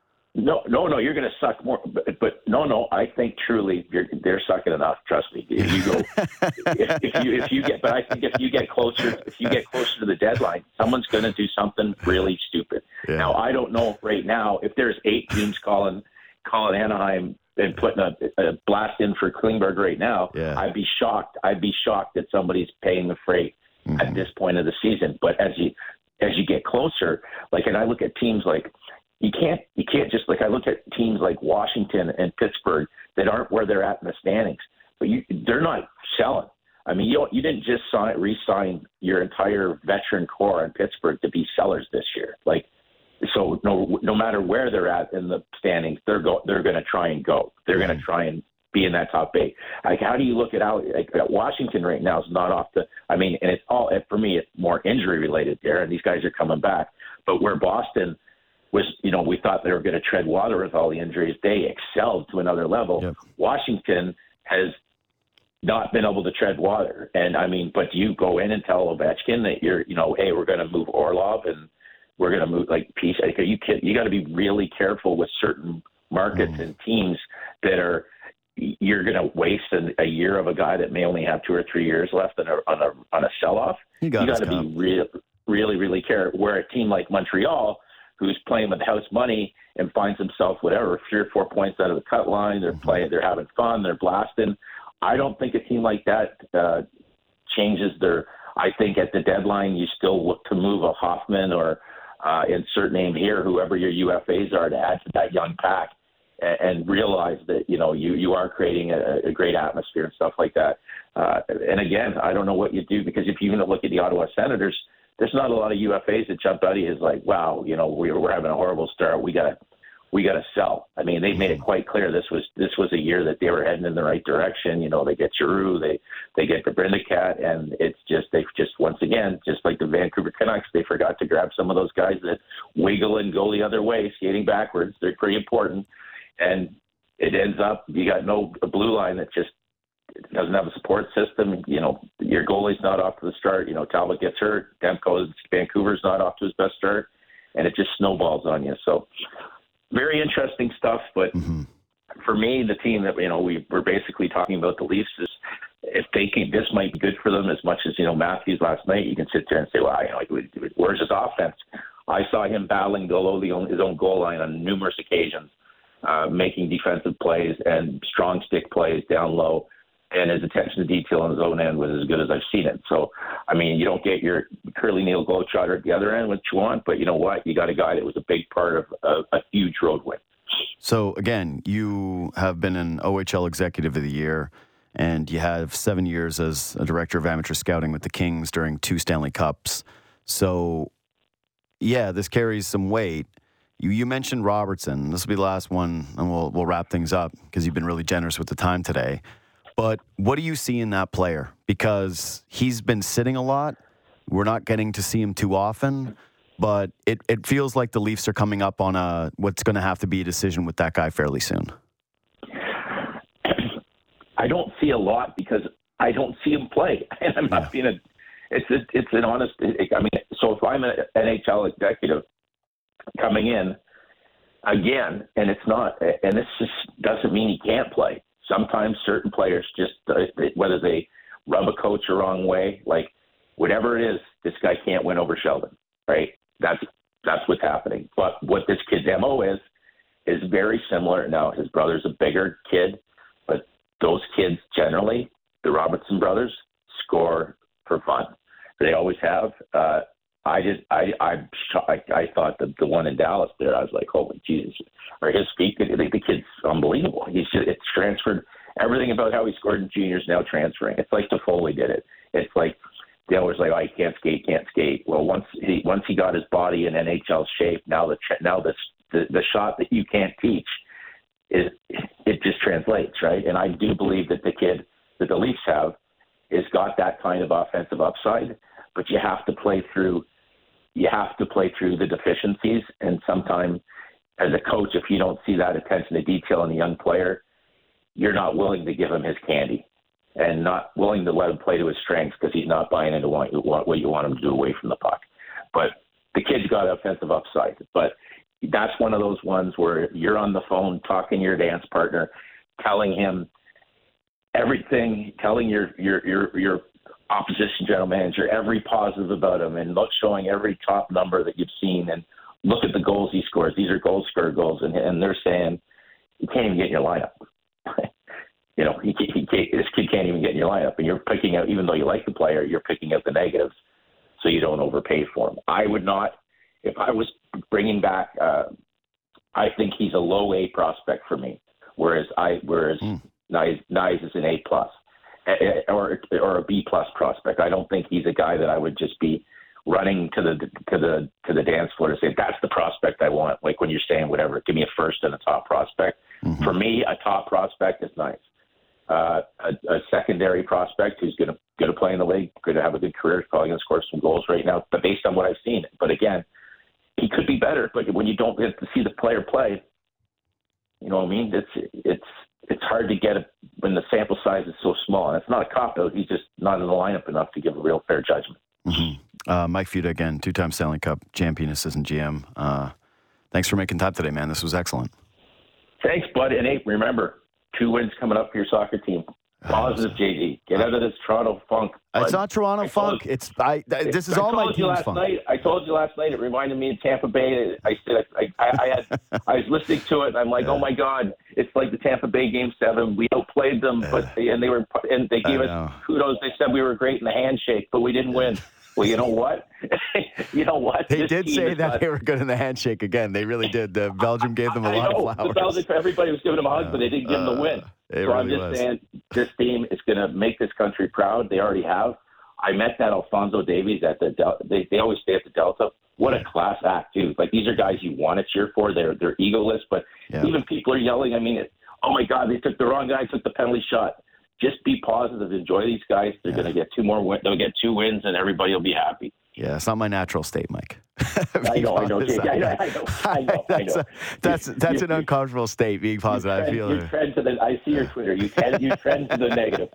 No, no, no. You're going to suck more, but, but no, no. I think truly you're, they're sucking enough. Trust me. If you go, if, if you if you get, but I think if you get closer, if you get closer to the deadline, someone's going to do something really stupid. Yeah. Now, I don't know right now if there's eight teams calling calling Anaheim and putting a, a blast in for Klingberg right now. Yeah. I'd be shocked. I'd be shocked that somebody's paying the freight at this point of the season. But as you as you get closer, like, and I look at teams like you can't you can't just like I look at teams like Washington and Pittsburgh that aren't where they're at in the standings, but you, they're not selling. I mean, you don't, you didn't just sign, re-sign your entire veteran core in Pittsburgh to be sellers this year. Like, so no no matter where they're at in the standings, they're go they're going to try and go. They're going to try and be in that top eight. Like, how do you look at how like, Washington right now is not off the? I mean, and it's all for me. It's more injury related there, and these guys are coming back. But where Boston was, you know, we thought they were going to tread water with all the injuries. They excelled to another level. Yep. Washington has not been able to tread water. And I mean, but you go in and tell Ovechkin that you're, you know, hey, we're going to move Orlov and we're going to move like Peace. Like, you kid, you got to be really careful with certain markets mm. and teams that are, you're going to waste an, a year of a guy that may only have two or three years left on a, on a, on a sell-off. You got to be real, really, really careful. Where a team like Montreal, who's playing with house money and finds himself whatever, three or four points out of the cut line, they're mm-hmm. playing, they're having fun, they're blasting. I don't think a team like that uh, changes their. I think at the deadline you still look to move a Hoffman or uh, insert name here, whoever your U F As are, to add to that young pack, and, and realize that you know you you are creating a, a great atmosphere and stuff like that. Uh, and again, I don't know what you do, because if you even look at the Ottawa Senators, there's not a lot of U F As that jump out at you as like, wow, you know, we're we're having a horrible start. We got to. We got to sell. I mean, they made it quite clear this was this was a year that they were heading in the right direction. You know, they get Giroux, they they get the Brindacat, and it's just they've just once again, just like the Vancouver Canucks, they forgot to grab some of those guys that wiggle and go the other way, skating backwards. They're pretty important, and it ends up you got no a blue line that just doesn't have a support system. You know, your goalie's not off to the start. You know, Talbot gets hurt, Demko, Vancouver's not off to his best start, and it just snowballs on you. So. Very interesting stuff, but mm-hmm. for me, the team that, you know, we were basically talking about, the Leafs, is if they can, this might be good for them as much as, you know, Matthews last night. You can sit there and say, well, you know, where's his offense? I saw him battling below the, his own goal line on numerous occasions, uh, making defensive plays and strong stick plays down low. And his attention to detail on his own end was as good as I've seen it. So, I mean, you don't get your Curly Neal Globetrotter at the other end, what you want, but you know what? You got a guy that was a big part of a, a huge road win. So, again, you have been an O H L Executive of the Year, and you have seven years as a Director of Amateur Scouting with the Kings during two Stanley Cups. So, yeah, this carries some weight. You you mentioned Robertson. This will be the last one, and we'll we'll wrap things up because you've been really generous with the time today. But what do you see in that player? Because he's been sitting a lot. We're not getting to see him too often. But it, it feels like the Leafs are coming up on a what's going to have to be a decision with that guy fairly soon. I don't see a lot because I don't see him play. And I'm not yeah. being a – it's, a, it's an honest – I mean, so if I'm an N H L executive coming in, again, and it's not – and this just doesn't mean he can't play. Sometimes certain players just, uh, whether they rub a coach the wrong way, like whatever it is, this guy can't win over Sheldon, right? That's that's what's happening. But what this kid's M O is, is very similar. Now, his brother's a bigger kid, but those kids generally, the Robertson brothers, score for fun. They always have. Uh, I just, I, I, I, I thought the the one in Dallas there, I was like, holy Jesus. Or his feet, the, the kid's unbelievable. He's just, it's transferred. Everything about how he scored in juniors now transferring. It's like Toffoli did it. It's like, they always like, oh, he can't skate, can't skate. Well, once he once he got his body in N H L shape, now the now the the, the shot that you can't teach is it just translates, right? And I do believe that the kid that the Leafs have has got that kind of offensive upside, but you have to play through you have to play through the deficiencies. And sometimes, as a coach, if you don't see that attention to detail in a young player, you're not willing to give him his candy and not willing to let him play to his strengths because he's not buying into what you want, what you want him to do away from the puck. But the kid's got offensive upside. But that's one of those ones where you're on the phone talking to your dance partner, telling him everything, telling your your your, your opposition general manager every positive about him, and look, showing every top number that you've seen, and look at the goals he scores. These are goal scorer goals, and, and they're saying you can't even get in your lineup. You know, he, he can't, this kid can't even get in your lineup, and you're picking out, even though you like the player, you're picking out the negatives so you don't overpay for him. I would not, if I was bringing back uh, I think he's a low A prospect for me, whereas I whereas mm. Nyes, Nyes is an A plus or or a B plus prospect. I don't think he's a guy that I would just be running to the to the to the dance floor to say that's the prospect I want. Like when you're saying whatever, give me a first and a top prospect. Mm-hmm. For me, a top prospect is Nyes. Uh, a, a secondary prospect who's going to going to play in the league, going to have a good career, is probably going to score some goals right now. But based on what I've seen, but again, he could be better. But when you don't get to see the player play, you know what I mean? It's it's it's hard to get a, when the sample size is so small. And it's not a cop out. He's just not in the lineup enough to give a real fair judgment. Mm-hmm. Uh, Mike Futa again, two-time Stanley Cup champion, assistant G M. Uh, thanks for making time today, man. This was excellent. Thanks, bud. And hey, remember. Two wins coming up for your soccer team. Positive, J D. Get out of this Toronto funk. It's not Toronto funk. You, it's I. This is I all my team's team's funk. Night, I told you last night. It reminded me of Tampa Bay. I said I, I, I had. I was listening to it, and I'm like, oh my god, it's like the Tampa Bay Game Seven. We outplayed them, but they, and they were and they gave us kudos. They said we were great in the handshake, but we didn't win. Well, you know what? you know what? They this did say that not, they were good in the handshake again. They really did. The Belgium gave them a I lot know, of flowers. The Belgium, everybody was giving them a hug, uh, but they didn't give them the win. So really I'm just was. saying this team is going to make this country proud. They already have. I met that Alphonso Davies at the Del- they they always stay at the Delta. What a class act, too. Like, these are guys you want to cheer for. They're they're egoless, but yeah. even people are yelling. I mean, it, oh my God, they took the wrong guy, took the penalty shot. Just be positive. Enjoy these guys. They're yeah. going to get two more wins. They'll get two wins, and everybody will be happy. Yeah, it's not my natural state, Mike. I know, I know, Jake, I know, I know, I know, I know. That's a, that's that's an uncomfortable state. Being positive, trend, I feel. You trend to the. I see your Twitter. You trend. You trend to the negative.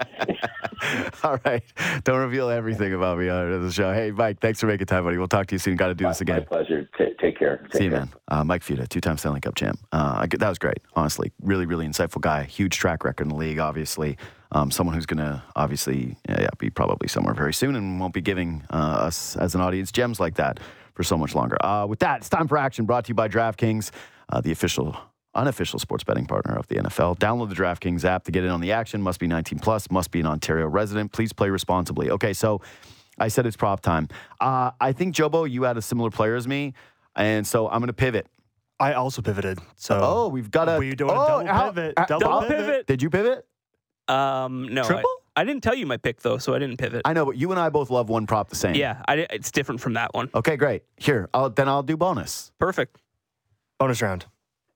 All right, don't reveal everything about me on the show. Hey, Mike, thanks for making time, buddy. We'll talk to you soon. Got to do my, this again. My pleasure. T- take care. Take see you, care. man. Uh, Mike Futa, two-time Stanley Cup champ. Uh, I, that was great. Honestly, really, really insightful guy. Huge track record in the league. Obviously. Um, someone who's going to obviously yeah, yeah, be probably somewhere very soon and won't be giving uh, us as an audience gems like that for so much longer. Uh, with that, it's time for action, brought to you by DraftKings, uh, the official, unofficial sports betting partner of the N F L. Download the DraftKings app to get in on the action. Must be nineteen plus, must be an Ontario resident. Please play responsibly. Okay, so I said it's prop time. Uh, I think, Jobo, you had a similar player as me, and so I'm going to pivot. I also pivoted. So oh, we've got a... We're doing oh, a double how, pivot. Uh, double, double pivot. pivot. Did you pivot? Um, no. Triple? I, I didn't tell you my pick, though, so I didn't pivot. I know, but you and I both love one prop the same. Yeah, I, it's different from that one. Okay, great. Here, I'll, then I'll do bonus. Perfect. Bonus round.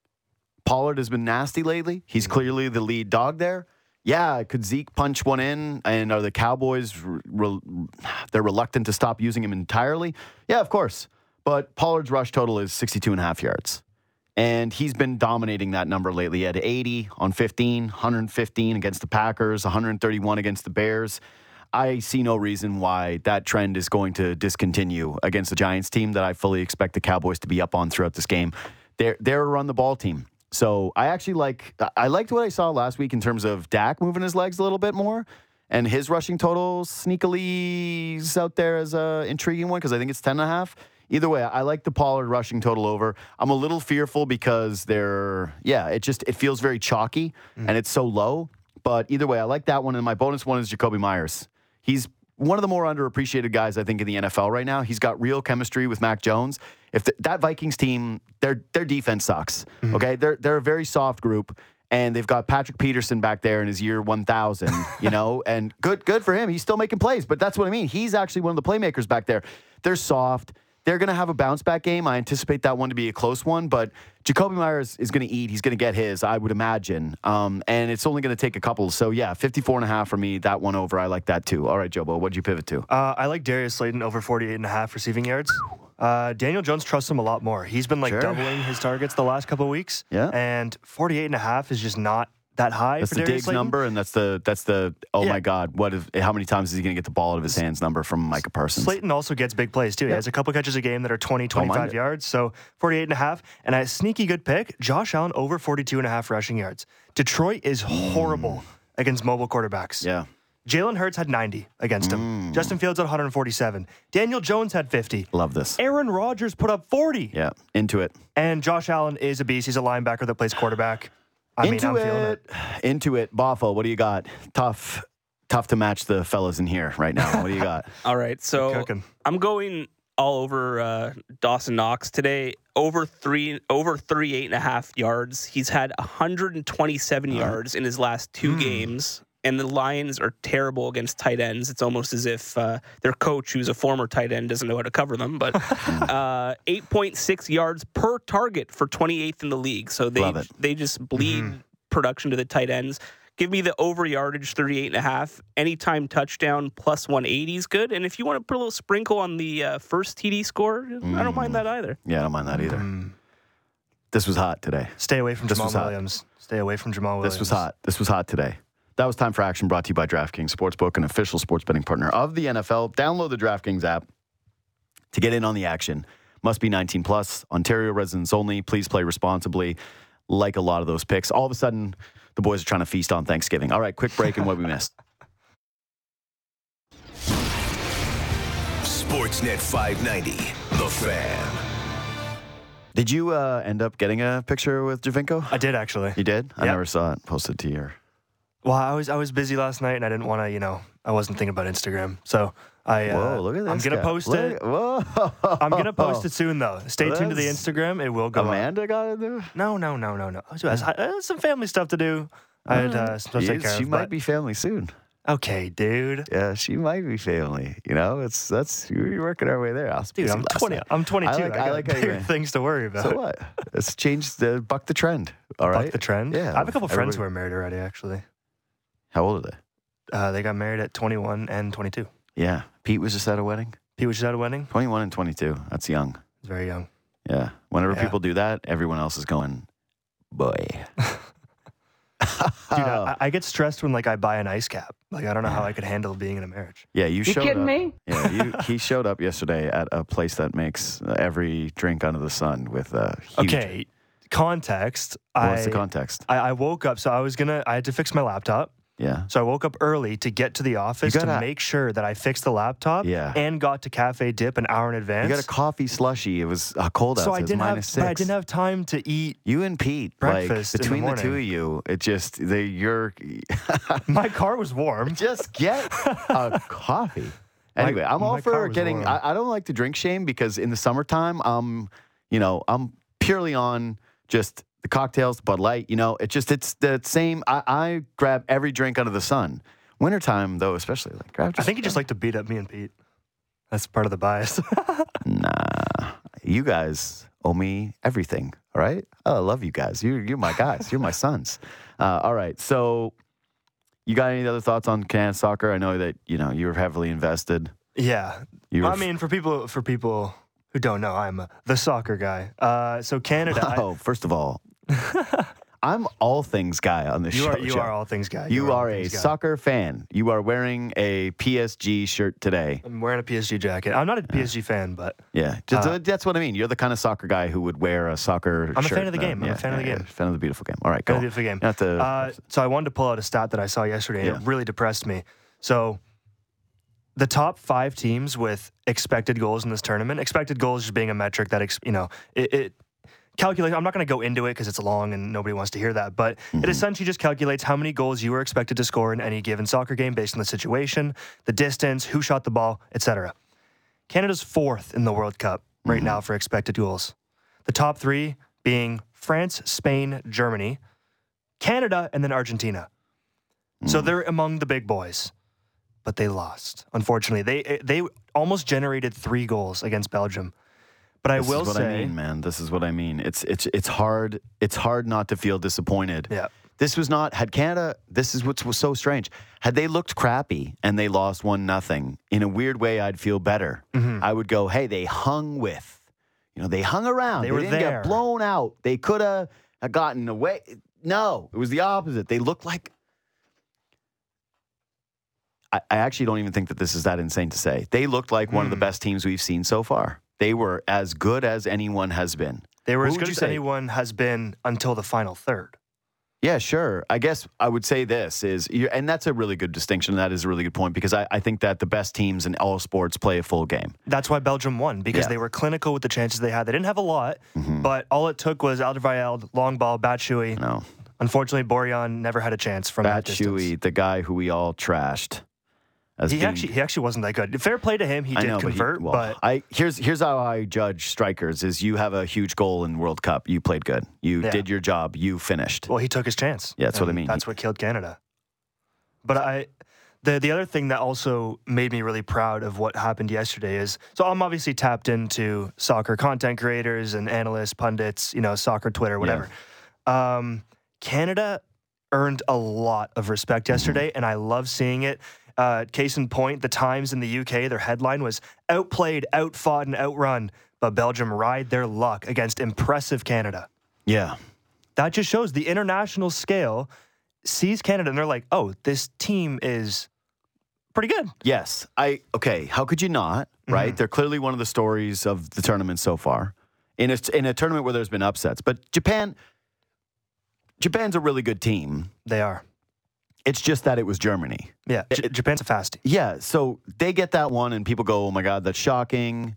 Pollard has been nasty lately. He's clearly the lead dog there. Yeah, could Zeke punch one in? And are the Cowboys, re- re- they're reluctant to stop using him entirely? Yeah, of course. But Pollard's rush total is sixty-two and a half yards. And he's been dominating that number lately. He had eighty on fifteen, one hundred fifteen against the Packers, one hundred thirty-one against the Bears. I see no reason why that trend is going to discontinue against the Giants team that I fully expect the Cowboys to be up on throughout this game. They're, they're a run-the-ball team. So I actually like I liked what I saw last week in terms of Dak moving his legs a little bit more. And his rushing total sneakily is out there as an intriguing one because I think it's ten and a half. Either way, I like the Pollard rushing total over. I'm a little fearful because they're, yeah, it just, it feels very chalky mm. and it's so low. But either way, I like that one. And my bonus one is Jacoby Myers. He's one of the more underappreciated guys, I think, in the N F L right now. He's got real chemistry with Mac Jones. If the, that Vikings team, their their defense sucks, mm-hmm. okay? They're, they're a very soft group. And they've got Patrick Peterson back there in his year one thousand, you know, and good good for him. He's still making plays. But that's what I mean. He's actually one of the playmakers back there. They're soft. They're going to have a bounce-back game. I anticipate that one to be a close one, but Jacoby Myers is going to eat. He's going to get his, I would imagine, um, and it's only going to take a couple. So, yeah, fifty-four and a half for me, that one over. I like that, too. All right, Jobo, what did you pivot to? Uh, I like Darius Slayton over forty-eight and a half receiving yards. Uh, Daniel Jones trusts him a lot more. He's been, like, sure. doubling his targets the last couple of weeks, yeah. and forty-eight and a half is just not that high that's for the Darius Diggs Slayton. number, and that's the that's the oh yeah. my god, what if how many times is he going to get the ball out of his hands number from Micah Parsons? Slayton also gets big plays too. He yeah. has a couple catches a game that are twenty, twenty-five yards, so forty-eight and a half. And a sneaky good pick, Josh Allen over forty-two and a half rushing yards. Detroit is horrible mm. against mobile quarterbacks. Yeah. Jalen Hurts had ninety against him. Mm. Justin Fields had one hundred forty-seven. Daniel Jones had fifty. Love this. Aaron Rodgers put up forty. Yeah, into it. And Josh Allen is a beast. He's a linebacker that plays quarterback. I mean, into I'm it. feeling it. Into it. Boffo, what do you got? Tough, tough to match the fellas in here right now. What do you got? All right, so I'm going all over uh, Dawson Knox today. Over three, over thirty-eight and a half yards. He's had one hundred twenty-seven uh-huh. yards in his last two mm. games. And the Lions are terrible against tight ends. It's almost as if uh, their coach, who's a former tight end, doesn't know how to cover them. But uh, eight point six yards per target for twenty-eighth in the league. So they they just bleed mm-hmm. production to the tight ends. Give me the over yardage, thirty-eight and a half. Anytime touchdown, plus one eighty is good. And if you want to put a little sprinkle on the uh, first T D score, mm. I don't mind that either. Yeah, I don't mind that either. Mm. This was hot today. Stay away from this Jamal Williams. Hot. Stay away from Jamal Williams. This was hot. This was hot today. That was Time for Action, brought to you by DraftKings Sportsbook, an official sports betting partner of the N F L. Download the DraftKings app to get in on the action. Must be nineteen plus. Ontario residents only. Please play responsibly. Like a lot of those picks. All of a sudden, the boys are trying to feast on Thanksgiving. All right, quick break and what we missed. Sportsnet five ninety, The Fan. Did you uh, end up getting a picture with Javinko? I did, actually. You did? I yep. never saw it posted to your... Well, I was I was busy last night, and I didn't want to, you know, I wasn't thinking about Instagram. So I, uh, Whoa, look at this I'm going to post look, it. Whoa. I'm going to post it soon, though. Stay That's, tuned to the Instagram. It will go Amanda up. got it there? No, no, no, no, no. I had some family stuff to do. I had uh, some stuff to take care She of. might but... be family soon. Okay, dude. Yeah, she might be family. You know, it's that's we're working our way there. I was dude, I'm twenty. Night. I'm twenty-two. I, like, I got I like bigger things to worry about. So what? Let's change the buck the trend. All right, buck the trend. Yeah, I have a couple everybody... friends who are married already. Actually, how old are they? Uh, they got married at twenty-one and twenty-two. Yeah, Pete was just at a wedding. Pete was just at a wedding. twenty-one and twenty-two. That's young. It's very young. Yeah. Whenever yeah. people do that, everyone else is going, boy. Dude, I, I get stressed when like I buy an ice cap. Like I don't know how I could handle being in a marriage. Yeah, you, you showed kidding up. me? Yeah, you, he showed up yesterday at a place that makes every drink under the sun with a huge... Okay, context. What's I, the context? I, I woke up, so I was gonna. I had to fix my laptop. Yeah. So I woke up early to get to the office gotta, to make sure that I fixed the laptop. Yeah. And got to Cafe Dip an hour in advance. You got a coffee slushy. It was uh, cold so outside. I didn't have, six. But I didn't have time to eat. You and Pete, breakfast like, between the, the two of you, it just they you're. My car was warm. Just get a coffee. Anyway, my, I'm all for getting. I, I I don't like to drink shame because in the summertime, um, you know, I'm purely on just. The cocktails, the Bud Light, you know, it just, it's the same. I, I grab every drink under the sun. Wintertime, though, especially, like, grab just, I think you just like to beat up me and Pete. That's part of the bias. Nah. You guys owe me everything, all right? Oh, I love you guys. You're, you're my guys. You're my sons. Uh, all right. So, you got any other thoughts on Canada soccer? I know that, you know, you're heavily invested. Yeah. You I mean, for people, for people who don't know, I'm a, the soccer guy. Uh, so, Canada. Oh, I, first of all, I'm all things guy on this you show. Are, you show. are all things guy. You, you are, are a guy. soccer fan. You are wearing a P S G shirt today. I'm wearing a P S G jacket. I'm not a P S G fan, but yeah, just, uh, that's what I mean. You're the kind of soccer guy who would wear a soccer. I'm shirt. a fan of the game. Uh, I'm yeah, a fan yeah, of the game. Yeah, fan of the beautiful game. All right, fan go. of the beautiful game. Not to, uh, so I wanted to pull out a stat that I saw yesterday, and yeah. it really depressed me. So the top five teams with expected goals in this tournament, expected goals just being a metric that you know it. it Calculate. I'm not going to go into it because it's long and nobody wants to hear that, but mm-hmm. it essentially just calculates how many goals you are expected to score in any given soccer game based on the situation, the distance, who shot the ball, et cetera. Canada's fourth in the World Cup right mm-hmm. now for expected goals. The top three being France, Spain, Germany, Canada, and then Argentina. Mm-hmm. So they're among the big boys, but they lost. Unfortunately, they they almost generated three goals against Belgium. But I this will is what say, I mean, man. This is what I mean. It's it's it's hard. It's hard not to feel disappointed. Yeah. This was not had Canada. This is what was so strange. Had they looked crappy and they lost one nothing, in a weird way, I'd feel better. Mm-hmm. I would go, hey, they hung with, you know, they hung around. They, they were didn't there. get blown out. They could have gotten away. No, it was the opposite. They looked like. I, I actually don't even think that this is that insane to say. They looked like mm. one of the best teams we've seen so far. They were as good as anyone has been. They were what as good as say? anyone has been until the final third. Yeah, sure. I guess I would say this is, and that's a really good distinction. That is a really good point because I, I think that the best teams in all sports play a full game. That's why Belgium won, because yeah. they were clinical with the chances they had. They didn't have a lot, mm-hmm. but all it took was Alderweireld, long ball, Batshuayi. No. Unfortunately, Borjan never had a chance from that distance. Batshuayi, the guy who we all trashed. as He being, actually he actually wasn't that good. Fair play to him. He I did know, but he- convert, well, but, I here's here's how I judge strikers: is you have a huge goal in World Cup, you played good, you Yeah. did your job, you finished. well, he took his chance. Yeah, that's what I And mean. That's what killed Canada. But I, the the other thing that also made me really proud of what happened yesterday is, so I'm obviously tapped into soccer content creators and analysts, pundits, you know, soccer Twitter, whatever. Um, Canada earned a lot of respect yesterday, and I love seeing it. Uh, case in point, the Times in the U K, their headline was outplayed, outfought, and outrun, but Belgium ride their luck against impressive Canada. Yeah, That just shows the international scale sees Canada, and they're like, oh, this team is pretty good. yes. I okay. How could you not? Right? Mm-hmm. They're clearly one of the stories of the tournament so far. In a in a tournament where there's been upsets, but Japan, Japan's a really good team. They are. It's just that it was Germany. Yeah, J- Japan's a fastie. Yeah, so they get that one, and people go, "Oh my God, that's shocking."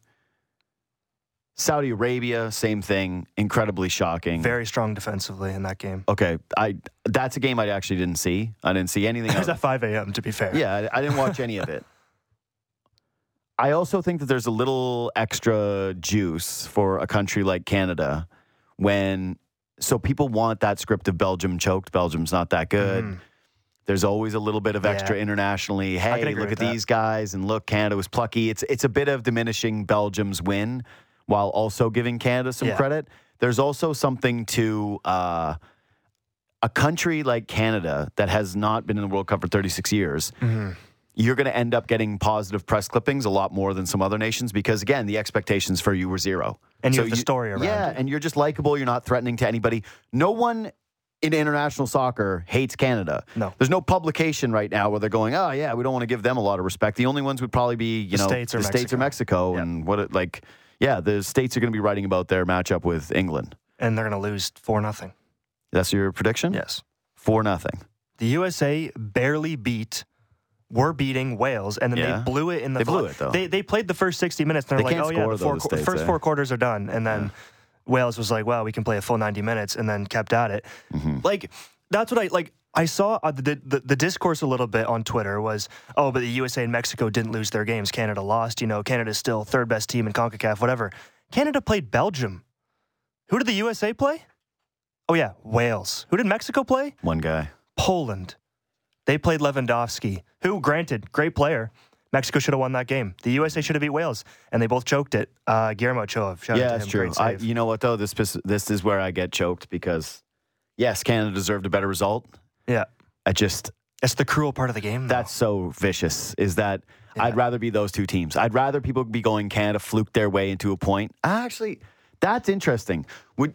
Saudi Arabia, same thing, incredibly shocking. Very strong defensively in that game. Okay, I that's a game I actually didn't see. I didn't see anything. It was else. at five a.m., to be fair. Yeah, I, I didn't watch any of it. I also think that there's a little extra juice for a country like Canada when so people want that script of Belgium choked. Belgium's not that good. Mhm. There's always a little bit of extra Yeah. internationally. I can Hey, agree look with at that. these guys, and look, Canada was plucky. It's it's a bit of diminishing Belgium's win while also giving Canada some Yeah. credit. There's also something to uh, a country like Canada that has not been in the World Cup for thirty-six years. Mm-hmm. You're going to end up getting positive press clippings a lot more than some other nations because, again, the expectations for you were zero. And you have the story around Yeah, it. and you're just likable. You're not threatening to anybody. No one in international soccer hates Canada. No. There's no publication right now where they're going, oh, yeah, we don't want to give them a lot of respect. The only ones would probably be, you The know, States or the States or Mexico. Yep. And what it, like, yeah, the States are going to be writing about their matchup with England. And they're going to lose four nothing. That's your prediction? Yes. four nothing. The U S A barely beat, were beating Wales, and then Yeah. they blew it in the They blew final- it, though. They, they played the first sixty minutes, and they're They like, can't oh, yeah, score, the four, though, the qu- States, first eh? four quarters are done. And then Wales was like, well, we can play a full ninety minutes, and then kept at it. Mm-hmm. Like, that's what I, like, I saw uh, the, the the discourse a little bit on Twitter was, oh, but the U S A and Mexico didn't lose their games. Canada lost. You know, Canada's still third best team in CONCACAF, whatever. Canada played Belgium. Who did the U S A play? Oh, yeah, Wales. Who did Mexico play? One guy. Poland. They played Lewandowski, who, granted, great player. Mexico should have won that game. The U S A should have beat Wales, and they both choked it. Uh, Guillermo Ochoa, shout Yeah, out to that's him. true. Great I, save. you know what, though? This this is where I get choked because, yes, Canada deserved a better result. yeah. I just, It's the cruel part of the game, though. that's so vicious, is that Yeah. I'd rather be those two teams. I'd rather people be going Canada fluked their way into a point. Actually, that's interesting. Would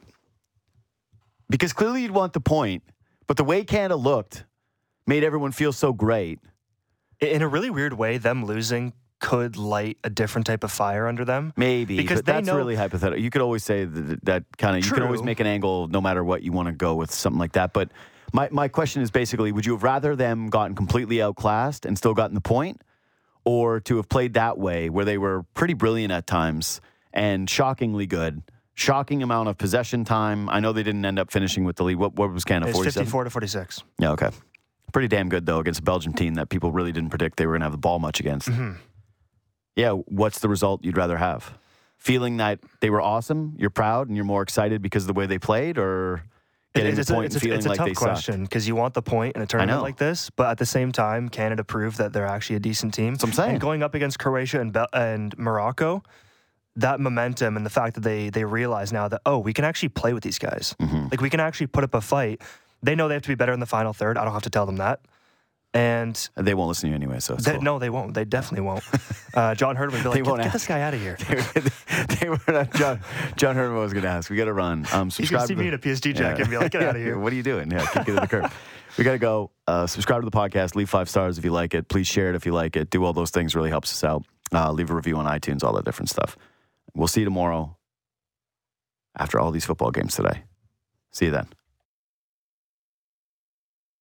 Because clearly you'd want the point, but the way Canada looked made everyone feel so great. In a really weird way, them losing could light a different type of fire under them. Maybe, Because but they that's know- really hypothetical. You could always say that, that kind of, you can always True. make an angle no matter what you want to go with something like that. But my, my question is basically, would you have rather them gotten completely outclassed and still gotten the point, or to have played that way where they were pretty brilliant at times and shockingly good, shocking amount of possession time? I know they didn't end up finishing with the lead. What, what was Canada, It's forty-seven? fifty-four to forty-six. Yeah, okay. Pretty damn good, though, against a Belgian team that people really didn't predict they were going to have the ball much against. Mm-hmm. Yeah, what's the result you'd rather have? Feeling that they were awesome, you're proud, and you're more excited because of the way they played, or getting it's the a, point it's and a, feeling it's a like tough they question because you want the point in a tournament know. like this, but at the same time, Canada proved that they're actually a decent team. That's what I'm saying. And going up against Croatia and Bel- and Morocco, that momentum and the fact that they they realize now that, oh, we can actually play with these guys. Mm-hmm. Like, we can actually put up a fight. They know they have to be better in the final third. I don't have to tell them that. And sucked. They won't listen to you anyway, so it's they, cool. no, they won't. They definitely won't. Uh, John Herdman would be They like, get, won't get ask. this guy out of here. they were not, John, John Herman was going to ask. We got to run. Um, He's going subscribe to see to me the- in a P S G jacket and be like, get out of here. What are you doing? Yeah, kick it to the curb. We got to go. Uh, subscribe to the podcast. Leave five stars if you like it. Please share it if you like it. Do all those things. Really helps us out. Uh, leave a review on iTunes, all that different stuff. We'll see you tomorrow after all these football games today. See you then.